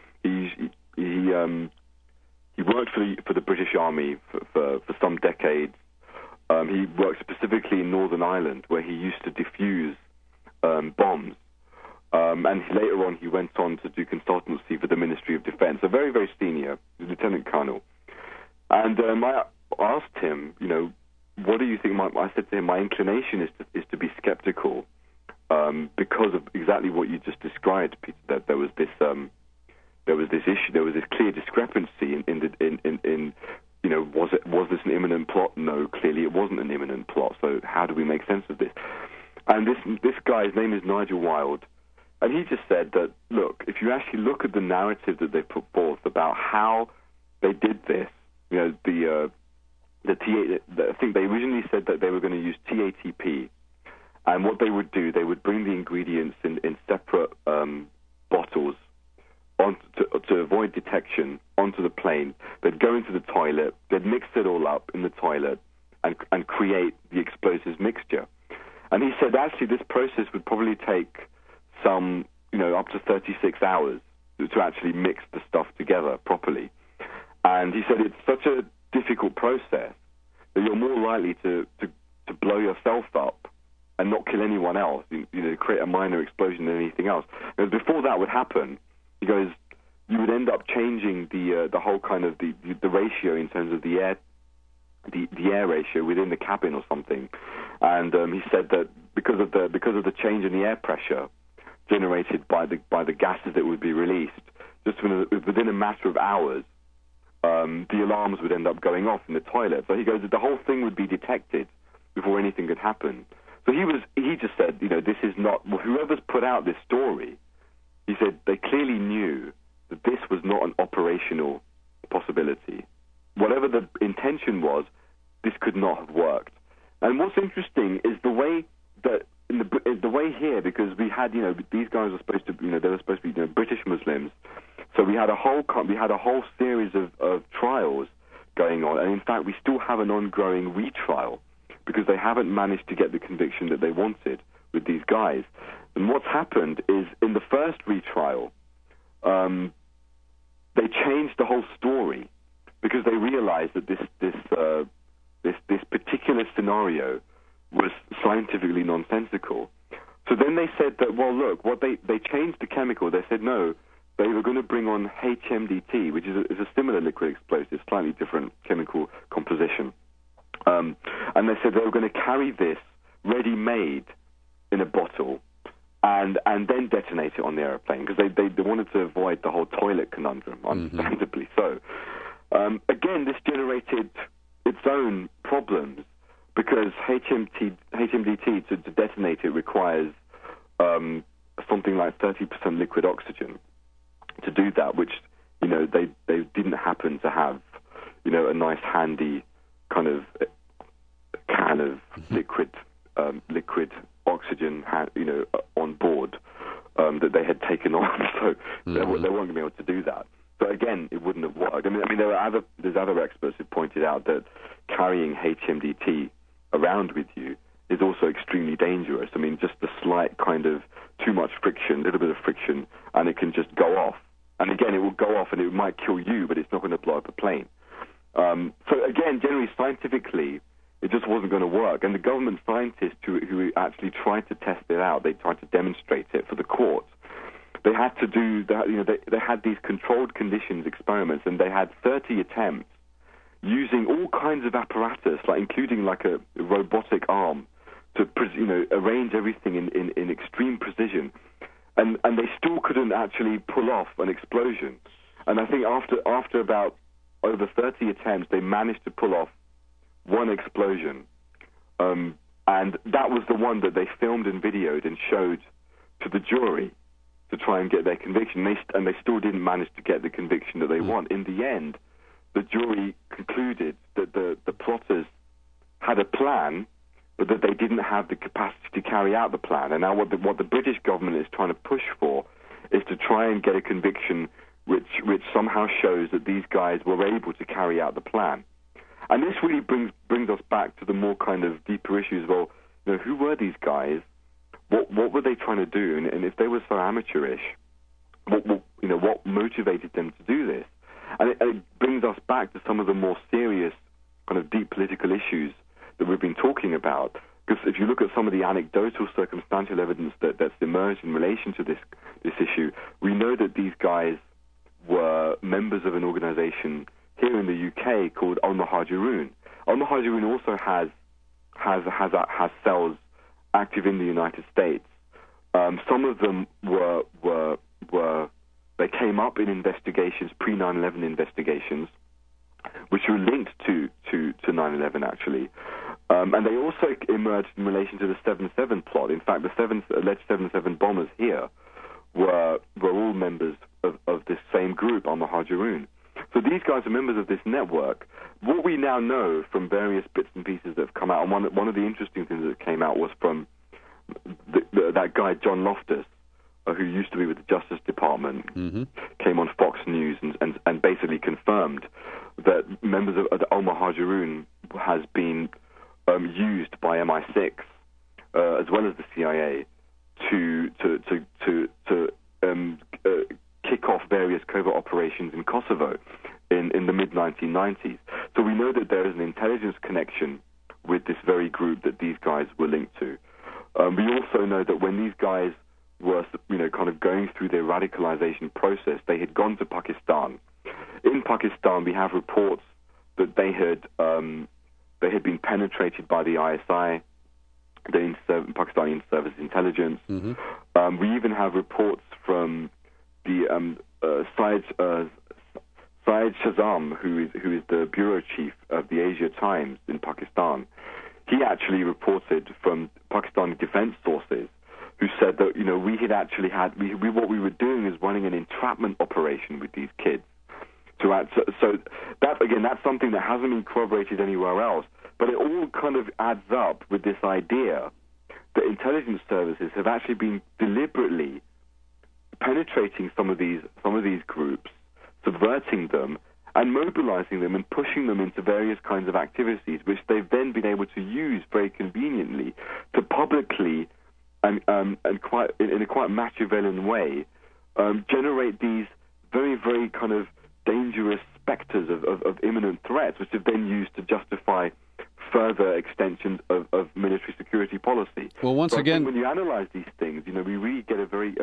He worked for the British Army for some decades. He worked specifically in Northern Ireland, where he used to defuse bombs. And later on, he went on to do consultancy for the Ministry of Defence. A very, very senior lieutenant colonel. And I asked him, what do you think? I said to him, my inclination is to be skeptical because of exactly what you just described, Peter. That there was this issue, there was this clear discrepancy in was this an imminent plot? No, clearly it wasn't an imminent plot. So how do we make sense of this? And this guy, his name is Nigel Wild. And he just said that, look, if you actually look at the narrative that they put forth about how they did this, I think they originally said that they were going to use TATP. And what they would do, they would bring the ingredients in separate bottles to avoid detection onto the plane. They'd go into the toilet, they'd mix it all up in the toilet and create the explosives mixture. And he said, actually, this process would probably take some, up to 36 hours to actually mix the stuff together properly. And he said it's such a difficult process that you're more likely to blow yourself up and not kill anyone else, create a minor explosion than anything else. And before that would happen, he goes, you would end up changing the whole kind of the ratio in terms of the air ratio within the cabin or something. And he said that because of the change in the air pressure generated by the gases that would be released, just within a matter of hours, the alarms would end up going off in the toilet. So he goes, the whole thing would be detected before anything could happen. So he just said, this is not, whoever's put out this story, he said they clearly knew that this was not an operational possibility. Whatever the intention was, this could not have worked. And what's interesting is the way that, the way here, because we had, these guys were supposed to, they were supposed to be British Muslims. So we had a whole series of trials going on, and in fact, we still have an ongoing retrial because they haven't managed to get the conviction that they wanted with these guys. And what's happened is, in the first retrial, they changed the whole story because they realized that this particular scenario was scientifically nonsensical. So then they said that, well, look, they changed the chemical. They said no. They were going to bring on HMDT, which is a similar liquid explosive, slightly different chemical composition. And they said they were going to carry this ready-made in a bottle and then detonate it on the airplane because they wanted to avoid the whole toilet conundrum, understandably so. Again, this generated its own problems because HMDT, to detonate it, requires something like 30% liquid oxygen to do that, which, they didn't happen to have, a nice handy kind of can of liquid oxygen, on board that they had taken on, so they weren't going to be able to do that. So again, it wouldn't have worked. I mean, there's other experts who pointed out that carrying HMDT around with you is also extremely dangerous. I mean, just the slight kind of too much friction, a little bit of friction, and it can just go off. And again, it will go off and it might kill you, but it's not going to blow up a plane. So again, generally scientifically, it just wasn't going to work. And the government scientists who actually tried to test it out, they tried to demonstrate it for the court. They had to do that. They had these controlled conditions experiments, and they had 30 attempts using all kinds of apparatus, including like a robotic arm, to arrange everything in extreme precision, and they still couldn't actually pull off an explosion. And I think after about over 30 attempts, they managed to pull off one explosion, and that was the one that they filmed and videoed and showed to the jury to try and get their conviction. And they still didn't manage to get the conviction that they want. In the end, the jury concluded that the plotters had a plan, but that they didn't have the capacity to carry out the plan. And now what the British government is trying to push for is to try and get a conviction which somehow shows that these guys were able to carry out the plan. And this really brings us back to the more kind of deeper issues. Well, who were these guys? What were they trying to do? And if they were so amateurish, what motivated them to do this? And it brings us back to some of the more serious kind of deep political issues that we've been talking about. Because if you look at some of the anecdotal circumstantial evidence that's emerged in relation to this issue, we know that these guys were members of an organization here in the UK called Al-Muhajirun. Al-Muhajirun also has cells active in the United States. Some of them they came up in investigations, pre-9/11 investigations, which were linked to 9/11 actually. And they also emerged in relation to the 7/7 plot. In fact, the alleged 7/7 bombers here were all members of this same group, Al-Muhajirun. So these guys are members of this network. What we now know from various bits and pieces that have come out, and one of the interesting things that came out was from that guy John Loftus, who used to be with the Justice Department, came on Fox News and basically confirmed that members of the Al-Muhajirun has been used by MI6 as well as the CIA to kick off various covert operations in Kosovo in the mid-1990s. So we know that there is an intelligence connection with this very group that these guys were linked to. We also know that when these guys were, kind of going through their radicalization process, they had gone to Pakistan. In Pakistan, we have reports that they had been penetrated by the ISI, the Pakistani Service Intelligence. We even have reports from the Syed Shazam, who is the bureau chief of the Asia Times in Pakistan, he actually reported from Pakistan defense sources who said that, we had actually what we were doing is running an entrapment operation with these kids. So that, again, that's something that hasn't been corroborated anywhere else, but it all kind of adds up with this idea that intelligence services have actually been deliberately penetrating some of these groups, subverting them, and mobilizing them and pushing them into various kinds of activities, which they've then been able to use very conveniently to publicly and quite in a quite Machiavellian way generate these very, very kind of dangerous specters of imminent threats, which have then used to justify further extensions of military security policy. Well, once so again, when you analyze these things, we really get a very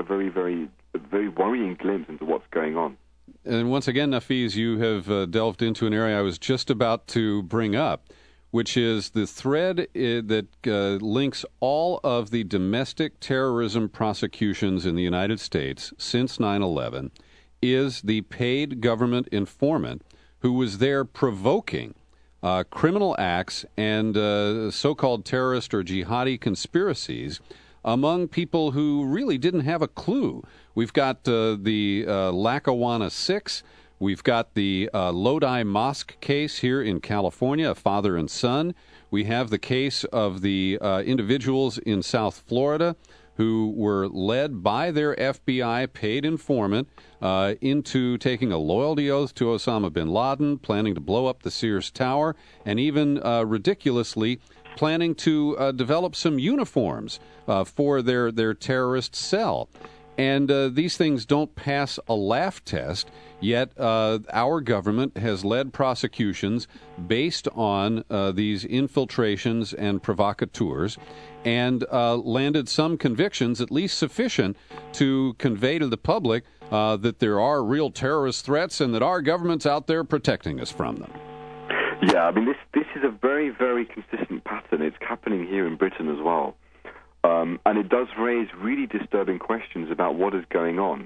worrying glimpse into what's going on. And once again, Nafeez, you have delved into an area I was just about to bring up, which is the thread that links all of the domestic terrorism prosecutions in the United States since 9/11 is the paid government informant who was there provoking criminal acts and so-called terrorist or jihadi conspiracies among people who really didn't have a clue. We've got the Lackawanna 6. We've got the Lodi Mosque case here in California, a father and son. We have the case of the individuals in South Florida who were led by their FBI paid informant into taking a loyalty oath to Osama bin Laden, planning to blow up the Sears Tower, and even ridiculously planning to develop some uniforms for their terrorist cell. And these things don't pass a laugh test, yet our government has led prosecutions based on these infiltrations and provocateurs and landed some convictions, at least sufficient to convey to the public that there are real terrorist threats and that our government's out there protecting us from them. Yeah, I mean, this is a very, very consistent pattern. It's happening here in Britain as well. And it does raise really disturbing questions about what is going on.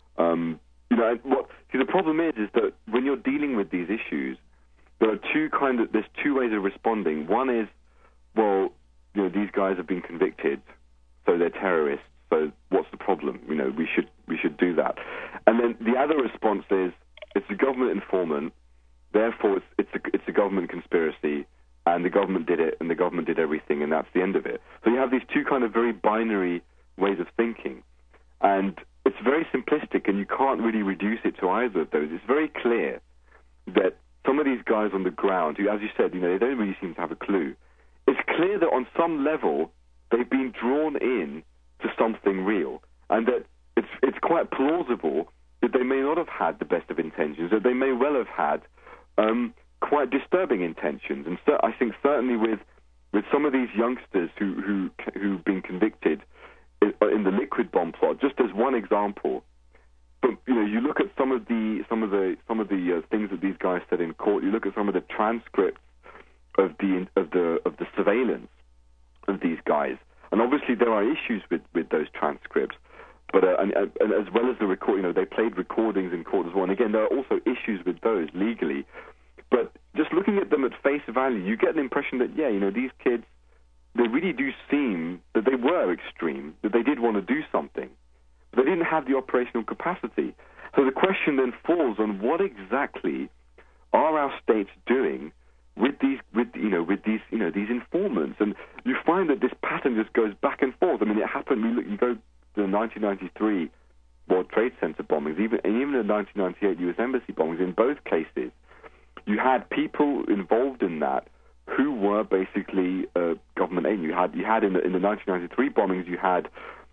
The problem is that when you're dealing with these issues, there's two ways of responding. One is, well, these guys have been convicted, so they're terrorists. So what's the problem? We should do that. And then the other response is, it's a government informant, therefore it's a government conspiracy. And the government did it, and the government did everything, and that's the end of it. So you have these two kind of very binary ways of thinking. And it's very simplistic, and you can't really reduce it to either of those. It's very clear that some of these guys on the ground, who, as you said, they don't really seem to have a clue, it's clear that on some level they've been drawn in to something real, and that it's quite plausible that they may not have had the best of intentions, that they may well have had quite disturbing intentions. And so I think certainly with some of these youngsters who've been convicted in the liquid bomb plot, just as one example. But you look at some of the things that these guys said in court. You look at some of the transcripts of the surveillance of these guys, and obviously there are issues with those transcripts. But and as well as the record, they played recordings in court as well. And again, there are also issues with those legally. But just looking at them at face value, you get an impression that, these kids, they really do seem that they were extreme, that they did want to do something. But they didn't have the operational capacity. So the question then falls on what exactly are our states doing with these informants? And you find that this pattern just goes back and forth. I mean, it happened. You go to the 1993 World Trade Center bombings, even the 1998 U.S. Embassy bombings. In both cases, you had people involved in that who were basically government aid. You had in the 1993 bombings, you had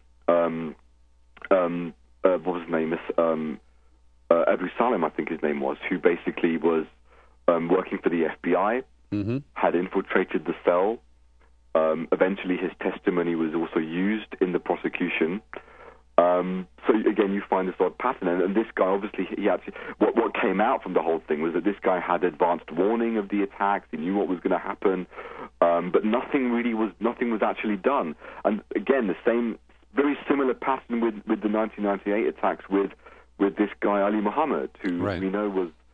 what was his name? Abu Salem, I think his name was, who basically was working for the FBI, had infiltrated the cell. Eventually, his testimony was also used in the prosecution. So again, you find this odd pattern, and this guy obviously what came out from the whole thing was that this guy had advanced warning of the attacks. He knew what was going to happen, but nothing was actually done. And again, the same very similar pattern with the 1998 attacks with this guy Ali Muhammad, who we know was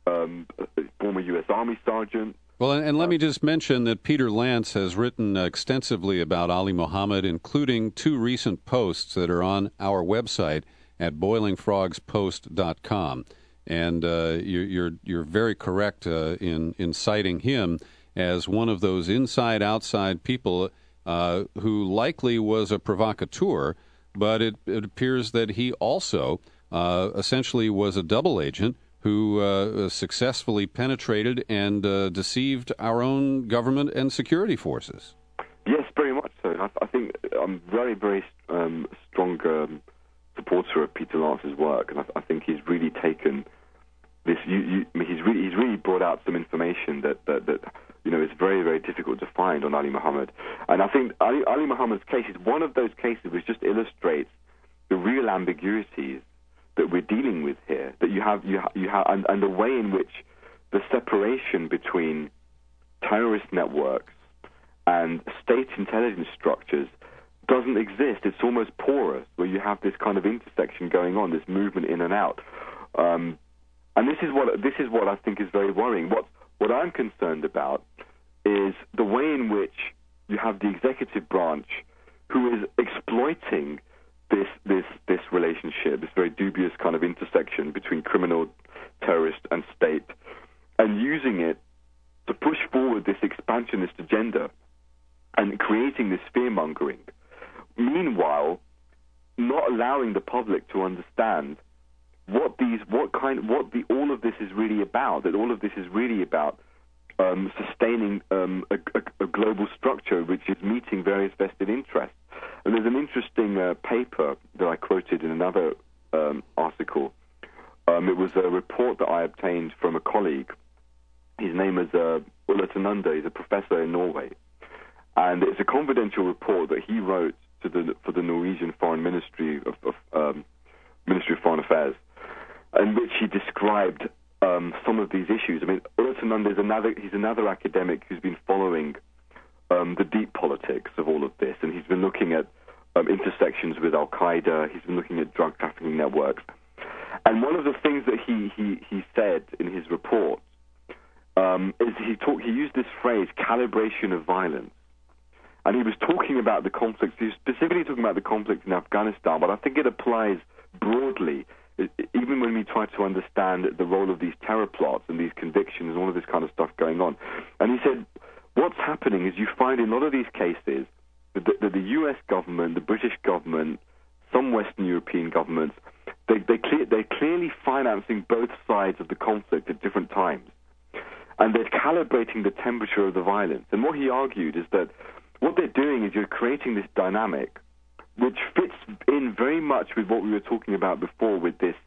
former U.S. Army sergeant. Well, and let me just mention that Peter Lance has written extensively about Ali Mohammed, including 2 recent posts that are on our website at boilingfrogspost.com. And you're very correct in citing him as one of those inside-outside people who likely was a provocateur, but it appears that he also essentially was a double agent who successfully penetrated and deceived our own government and security forces. Yes, very much so. I think I'm very, very strong supporter of Peter Lance's work, and I think he's really taken this. He's really brought out some information that is very, very difficult to find on Ali Mohammed. And I think Ali Mohammed's case is one of those cases which just illustrates the real ambiguities that we're dealing with here. That you have, and the way in which the separation between terrorist networks and state intelligence structures doesn't exist. It's almost porous, where you have this kind of intersection going on, this movement in and out. And this is what I think is very worrying. What I'm concerned about is the way in which you have the executive branch who is exploiting this relationship, this very dubious kind of intersection between criminal, terrorist, and state, and using it to push forward this expansionist agenda and creating this fear-mongering. Meanwhile, not allowing the public to understand all of this is really about. That all of this is really about sustaining a global structure which is meeting various vested interests. And there's an interesting paper that I quoted in another article. It was a report that I obtained from a colleague. His name is Ulla Tanunda. He's a professor in Norway. And it's a confidential report that he wrote for the Norwegian Foreign Ministry of Ministry of Foreign Affairs, in which he described some of these issues. I mean, Ulla Tanunda is another academic who's been following the deep politics of all of this, and he's been looking at intersections with Al-Qaeda. He's been looking at drug trafficking networks. And one of the things that he said in his report is he used this phrase, calibration of violence. And he was talking about the conflict. He was specifically talking about the conflict in Afghanistan, but I think it applies broadly, even when we try to understand the role of these terror plots and these convictions and all of this kind of stuff going on. And he said, what's happening is you find in a lot of these cases that the U.S. government, the British government, some Western European governments, they're clearly financing both sides of the conflict at different times. And they're calibrating the temperature of the violence. And what he argued is that what they're doing is you're creating this dynamic which fits in very much with what we were talking about before, with this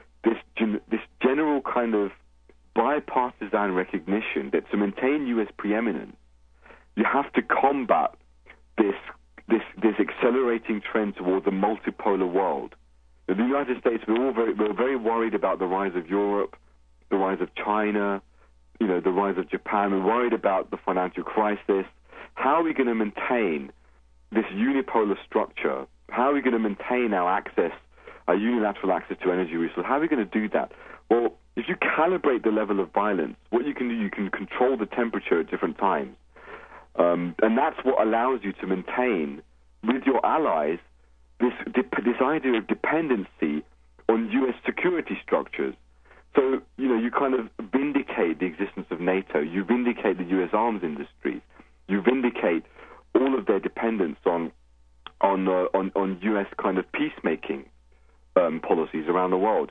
general kind of bipartisan recognition that to maintain U.S. preeminence, you have to combat this accelerating trend towards a multipolar world. In the United States, we're very worried about the rise of Europe, the rise of China, the rise of Japan. We're worried about the financial crisis. How are we going to maintain this unipolar structure? How are we going to maintain our unilateral access to energy resources? How are we going to do that? Well, if you calibrate the level of violence, what you can do, you can control the temperature at different times. And that's what allows you to maintain, with your allies, this idea of dependency on U.S. security structures. So, you kind of vindicate the existence of NATO. You vindicate the U.S. arms industries. You vindicate all of their dependence on U.S. kind of peacemaking policies around the world.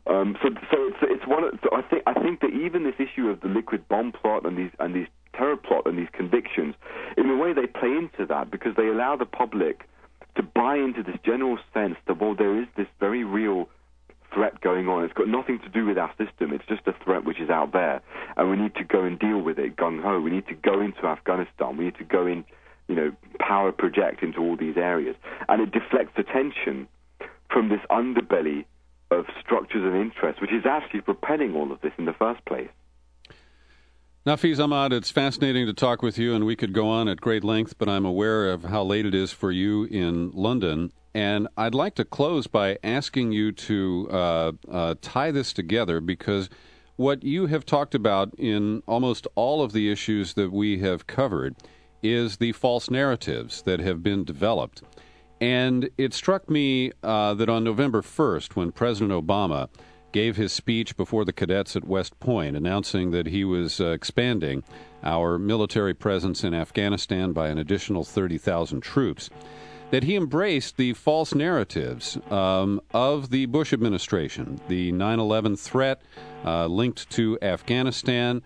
I think that even this issue of the liquid bomb plot and these terror plot and these convictions, in a way, they play into that because they allow the public to buy into this general sense that, well, there is this very real threat going on. It's got nothing to do with our system. It's just a threat which is out there, and we need to go and deal with it gung-ho. We need to go into Afghanistan. We need to go in, power project into all these areas. And it deflects attention from this underbelly of structures and interests, which is actually propelling all of this in the first place. Nafeez Ahmad, it's fascinating to talk with you, and we could go on at great length, but I'm aware of how late it is for you in London. And I'd like to close by asking you to tie this together, because what you have talked about in almost all of the issues that we have covered is the false narratives that have been developed. And it struck me that on November 1st, when President Obama gave his speech before the cadets at West Point, announcing that he was expanding our military presence in Afghanistan by an additional 30,000 troops, that he embraced the false narratives of the Bush administration, the 9/11 threat linked to Afghanistan.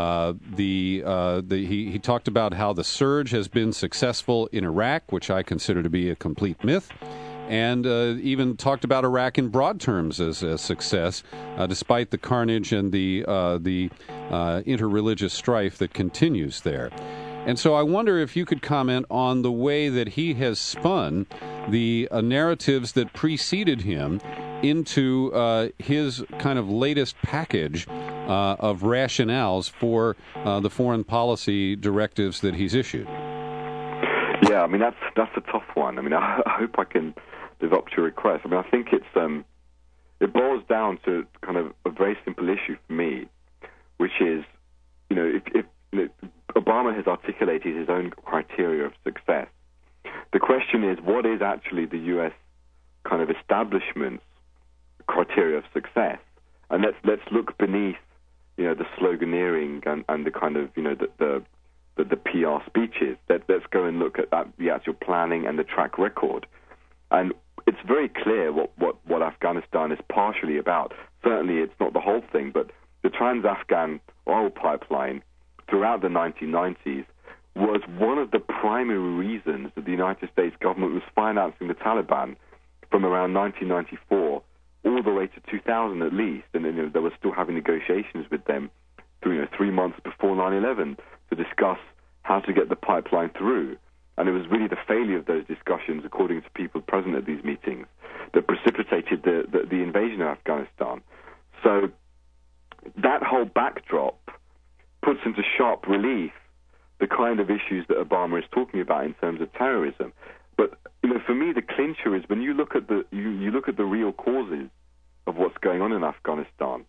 He talked about how the surge has been successful in Iraq, which I consider to be a complete myth, and even talked about Iraq in broad terms as a success, despite the carnage and the interreligious strife that continues there. And so I wonder if you could comment on the way that he has spun the narratives that preceded him into his kind of latest package of rationales for the foreign policy directives that he's issued. Yeah, I mean, that's a tough one. I mean, I hope I can live up to your request. I mean, I think it boils down to kind of a very simple issue for me, which is, if Obama has articulated his own criteria of success. The question is, what is actually the U.S. kind of establishment's criteria of success? And let's look beneath, the sloganeering and the kind of, the PR speeches. Let's go and look at the actual planning and the track record. And it's very clear what Afghanistan is partially about. Certainly, it's not the whole thing, but the Trans-Afghan oil pipeline throughout the 1990s was one of the primary reasons that the United States government was financing the Taliban from around 1994 all the way to 2000 at least. And then they were still having negotiations with them through 3 months before 9/11 to discuss how to get the pipeline through. And it was really the failure of those discussions, according to people present at these meetings, that precipitated the invasion of Afghanistan. So that whole backdrop puts into sharp relief the kind of issues that Obama is talking about in terms of terrorism. But for me, the clincher is when you look at you look at the real causes of what's going on in Afghanistan.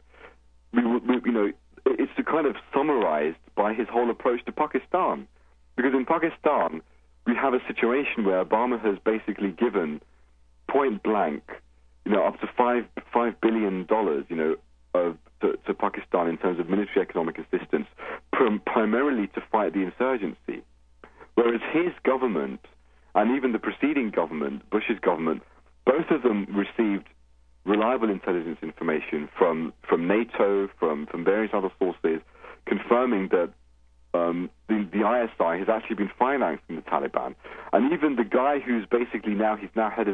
It's kind of summarized by his whole approach to Pakistan, because in Pakistan we have a situation where Obama has basically given point blank, up to $5 billion, to Pakistan in terms of military economic assistance, primarily to fight the insurgency. Whereas his government, and even the preceding government, Bush's government, both of them received reliable intelligence information from NATO, from various other sources, confirming that the ISI has actually been financing the Taliban. And even the guy who's basically who's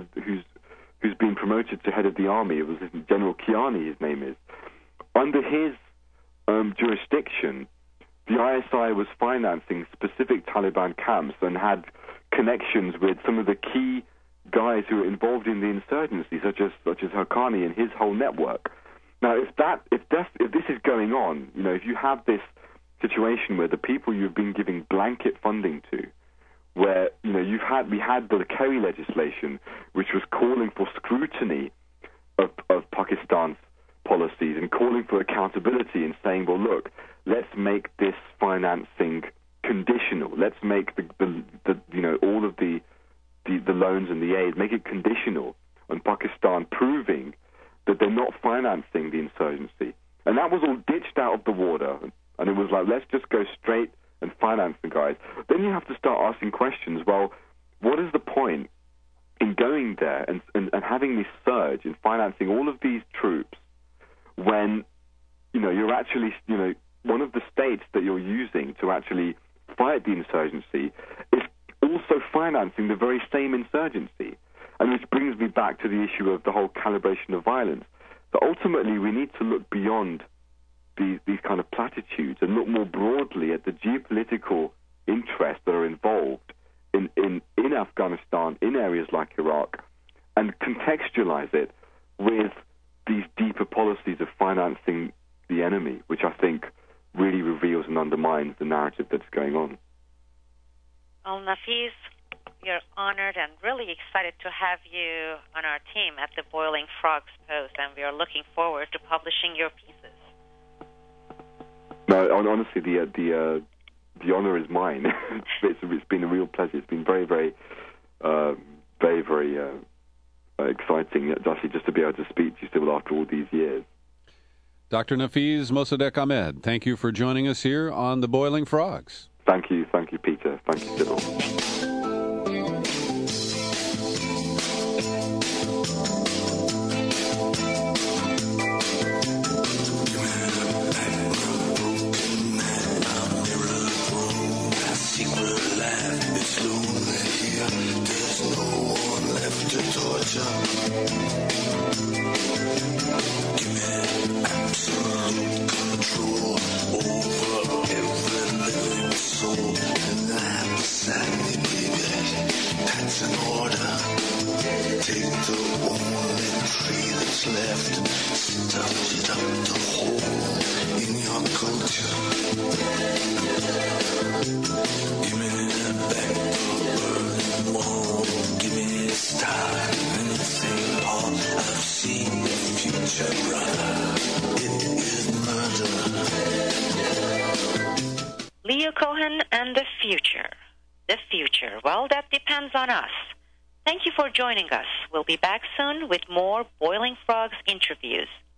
been promoted to head of the army, it was General Kiani, his name is. Under his jurisdiction, the ISI was financing specific Taliban camps and had connections with some of the key guys who were involved in the insurgency, such as Haqqani and his whole network. Now, if this is going on, if you have this situation where the people you've been giving blanket funding to, where we had the Kerry legislation, which was calling for scrutiny of Pakistan's policies and calling for accountability and saying, well, look, let's make this financing conditional. Let's make all of the loans and the aid, make it conditional on Pakistan proving that they're not financing the insurgency. And that was all ditched out of the water. And it was like, let's just go straight and finance the guys. Then you have to start asking questions. Well, what is the point in going there and having this surge in financing all of these troops when, you're actually, one of the states that you're using to actually fight the insurgency is also financing the very same insurgency? And which brings me back to the issue of the whole calibration of violence. So ultimately, we need to look beyond these kind of platitudes and look more broadly at the geopolitical interests that are involved in Afghanistan, in areas like Iraq, and contextualize it with these deeper policies of financing the enemy, which I think really reveals and undermines the narrative that's going on. Well, Nafeez, we're honored and really excited to have you on our team at the Boiling Frogs Post, and we are looking forward to publishing your pieces. honestly, the honor is mine. It's been a real pleasure. It's been very, very, very, very exciting, actually, just to be able to speak to you still after all these years. Dr. Nafeez Mossadegh Ahmed, thank you for joining us here on The Boiling Frogs. Thank you, Peter. Thank you, Sybil. Leo Cohen and the future. The future, well, that depends on us. Thank you for joining us. We'll be back soon with more Boiling Frogs interviews.